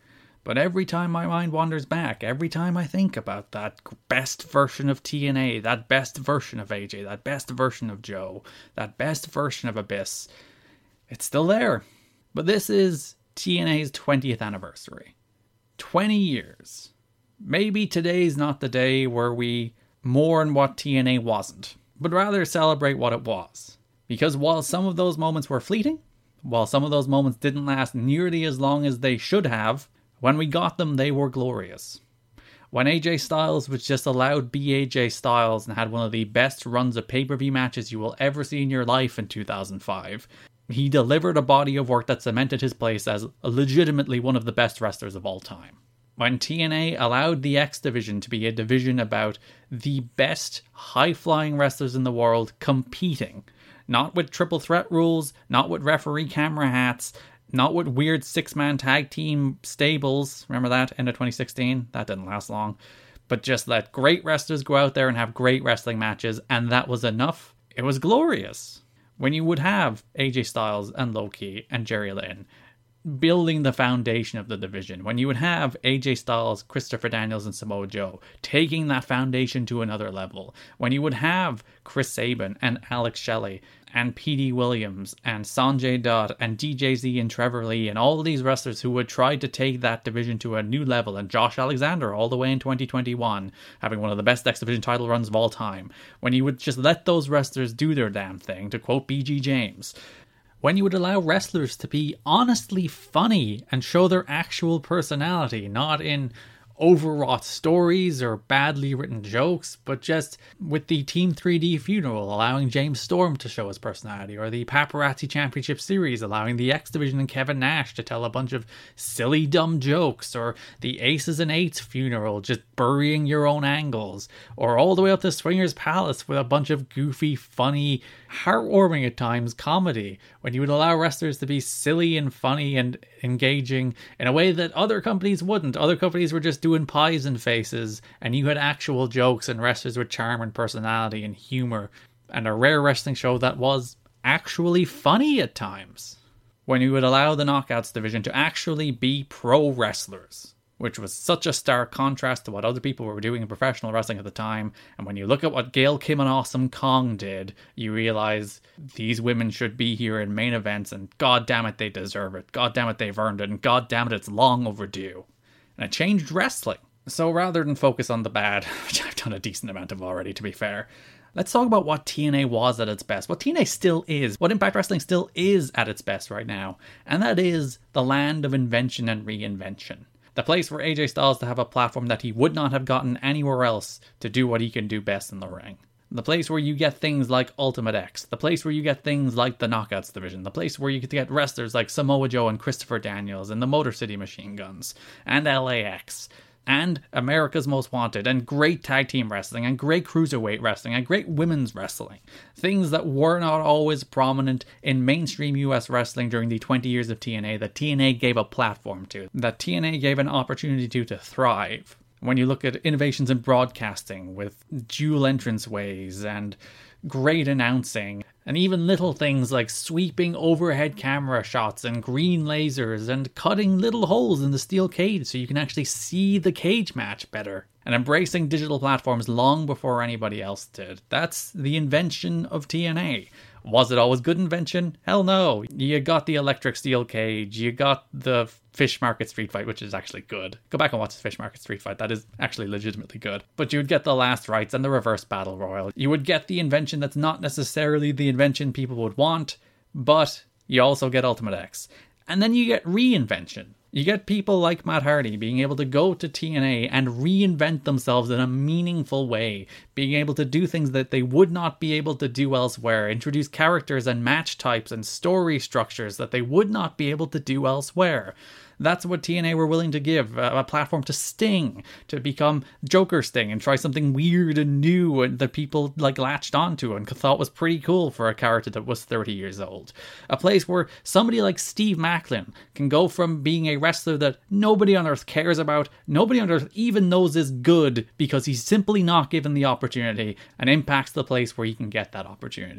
But every time my mind wanders back, every time I think about that best version of T N A, that best version of A J, that best version of Joe, that best version of Abyss, it's still there. But this is T N A's twentieth anniversary. twenty years. Maybe today's not the day where we mourn what T N A wasn't, but rather celebrate what it was. Because while some of those moments were fleeting, while some of those moments didn't last nearly as long as they should have, when we got them, they were glorious. When A J Styles was just allowed be A J Styles and had one of the best runs of pay-per-view matches you will ever see in your life in two thousand five, he delivered a body of work that cemented his place as legitimately one of the best wrestlers of all time. When T N A allowed the X Division to be a division about the best high-flying wrestlers in the world competing, not with triple threat rules, not with referee camera hats, not with weird six-man tag team stables. Remember that? End of twenty sixteen? That didn't last long. But just let great wrestlers go out there and have great wrestling matches, and that was enough. It was glorious. When you would have A J Styles and Low-Ki and Jerry Lynn building the foundation of the division, when you would have A J Styles, Christopher Daniels, and Samoa Joe taking that foundation to another level, when you would have Chris Sabin and Alex Shelley and P D Williams and Sanjay Dutt and D J Z and Trevor Lee and all of these wrestlers who would try to take that division to a new level, and Josh Alexander all the way in twenty twenty-one having one of the best X Division title runs of all time, when you would just let those wrestlers do their damn thing, to quote B G James, when you would allow wrestlers to be honestly funny and show their actual personality, not in overwrought stories or badly written jokes, but just with the Team three D funeral allowing James Storm to show his personality, or the Paparazzi Championship Series allowing the X Division and Kevin Nash to tell a bunch of silly dumb jokes, or the Aces and Eights funeral just burying your own angles, or all the way up to Swingers Palace with a bunch of goofy, funny, heartwarming at times comedy, when you would allow wrestlers to be silly and funny and engaging in a way that other companies wouldn't. Other companies were just doing pies and faces, and you had actual jokes and wrestlers with charm and personality and humor, and a rare wrestling show that was actually funny at times. When you would allow the Knockouts division to actually be pro wrestlers, which was such a stark contrast to what other people were doing in professional wrestling at the time. And when you look at what Gail Kim and Awesome Kong did, you realize these women should be here in main events, and god damn it, they deserve it. God damn it, they've earned it, and god damn it, it's long overdue. And it changed wrestling. So rather than focus on the bad, which I've done a decent amount of already, to be fair, let's talk about what T N A was at its best, what T N A still is, what Impact Wrestling still is at its best right now, and that is the land of invention and reinvention. The place for A J Styles to have a platform that he would not have gotten anywhere else to do what he can do best in the ring. The place where you get things like Ultimate X. The place where you get things like the Knockouts division. The place where you get to get wrestlers like Samoa Joe and Christopher Daniels and the Motor City Machine Guns and L A X. And America's Most Wanted, and great tag team wrestling, and great cruiserweight wrestling, and great women's wrestling. Things that were not always prominent in mainstream U S wrestling during the twenty years of T N A, that T N A gave a platform to, that T N A gave an opportunity to to thrive. When you look at innovations in broadcasting with dual entrance ways and great announcing, and even little things like sweeping overhead camera shots and green lasers and cutting little holes in the steel cage so you can actually see the cage match better, and embracing digital platforms long before anybody else did. That's the invention of T N A. Was it always good invention? Hell no. You got the electric steel cage, you got the Fish Market Street Fight, which is actually good. Go back and watch the Fish Market Street Fight, that is actually legitimately good. But you would get the Last Rites and the Reverse Battle Royal. You would get the invention that's not necessarily the invention people would want, but you also get Ultimate X. And then you get reinvention. You get people like Matt Hardy being able to go to T N A and reinvent themselves in a meaningful way, being able to do things that they would not be able to do elsewhere, introduce characters and match types and story structures that they would not be able to do elsewhere. That's what T N A were willing to give, a platform to Sting, to become Joker Sting and try something weird and new and that people like latched onto and thought was pretty cool for a character that was thirty years old. A place where somebody like Steve Macklin can go from being a wrestler that nobody on earth cares about, nobody on earth even knows is good because he's simply not given the opportunity, and Impact's the place where he can get that opportunity.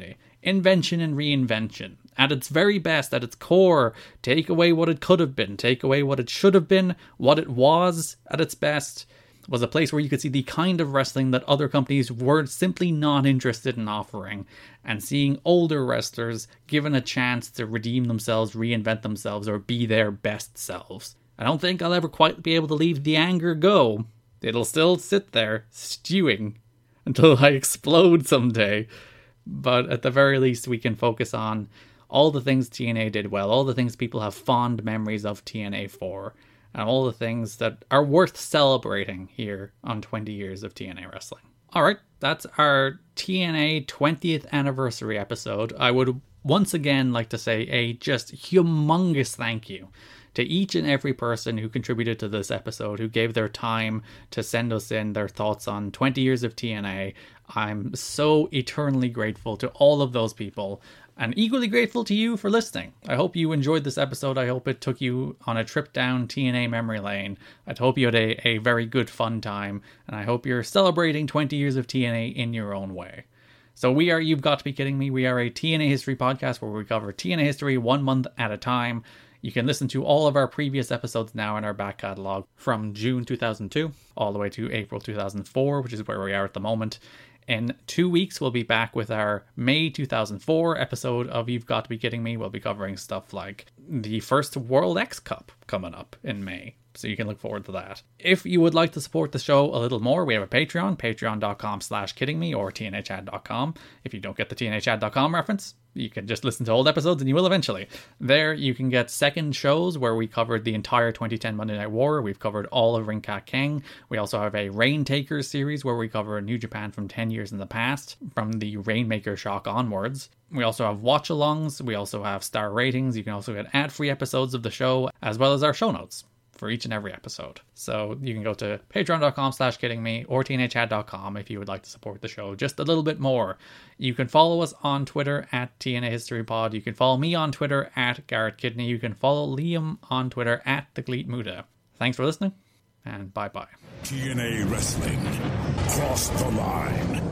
invention and reinvention. At its very best, at its core, take away what it could have been, take away what it should have been, what it was at its best, was a place where you could see the kind of wrestling that other companies were simply not interested in offering, and seeing older wrestlers given a chance to redeem themselves, reinvent themselves, or be their best selves. I don't think I'll ever quite be able to leave the anger go. It'll still sit there, stewing, until I explode someday. But at the very least, we can focus on all the things T N A did well, all the things people have fond memories of T N A for, and all the things that are worth celebrating here on twenty years of T N A wrestling. Alright, that's our T N A twentieth anniversary episode. I would once again like to say a just humongous thank you to each and every person who contributed to this episode, who gave their time to send us in their thoughts on twenty years of T N A. I'm so eternally grateful to all of those people, and equally grateful to you for listening. I hope you enjoyed this episode. I hope it took you on a trip down T N A memory lane. I hope you had a, a very good fun time, and I hope you're celebrating twenty years of T N A in your own way. So we are You've Got to Be Kidding Me. We are a T N A history podcast where we cover T N A history one month at a time. You can listen to all of our previous episodes now in our back catalogue from June two thousand two all the way to April two thousand four, which is where we are at the moment. In two weeks, we'll be back with our May two thousand four episode of You've Got to Be Kidding Me. We'll be covering stuff like the first World X Cup coming up in May, so you can look forward to that. If you would like to support the show a little more, we have a Patreon, patreon.com slash kiddingme or T N A chad dot com. If you don't get the T N A chad dot com reference, you can just listen to old episodes and you will eventually. There you can get second shows where we covered the entire twenty ten Monday Night War. We've covered all of Ring Ka King. We also have a Raintakers series where we cover New Japan from ten years in the past, from the Rainmaker shock onwards. We also have watch-alongs. We also have star ratings. You can also get ad-free episodes of the show, as well as our show notes for each and every episode. So you can go to patreon.com slash kiddingme or T N A chad dot com if you would like to support the show just a little bit more. You can follow us on Twitter at T N A History Pod. You can follow me on Twitter at Garrett Kidney. You can follow Liam on Twitter at The Gleet Muda. Thanks for listening, and bye-bye. T N A Wrestling. Cross the line.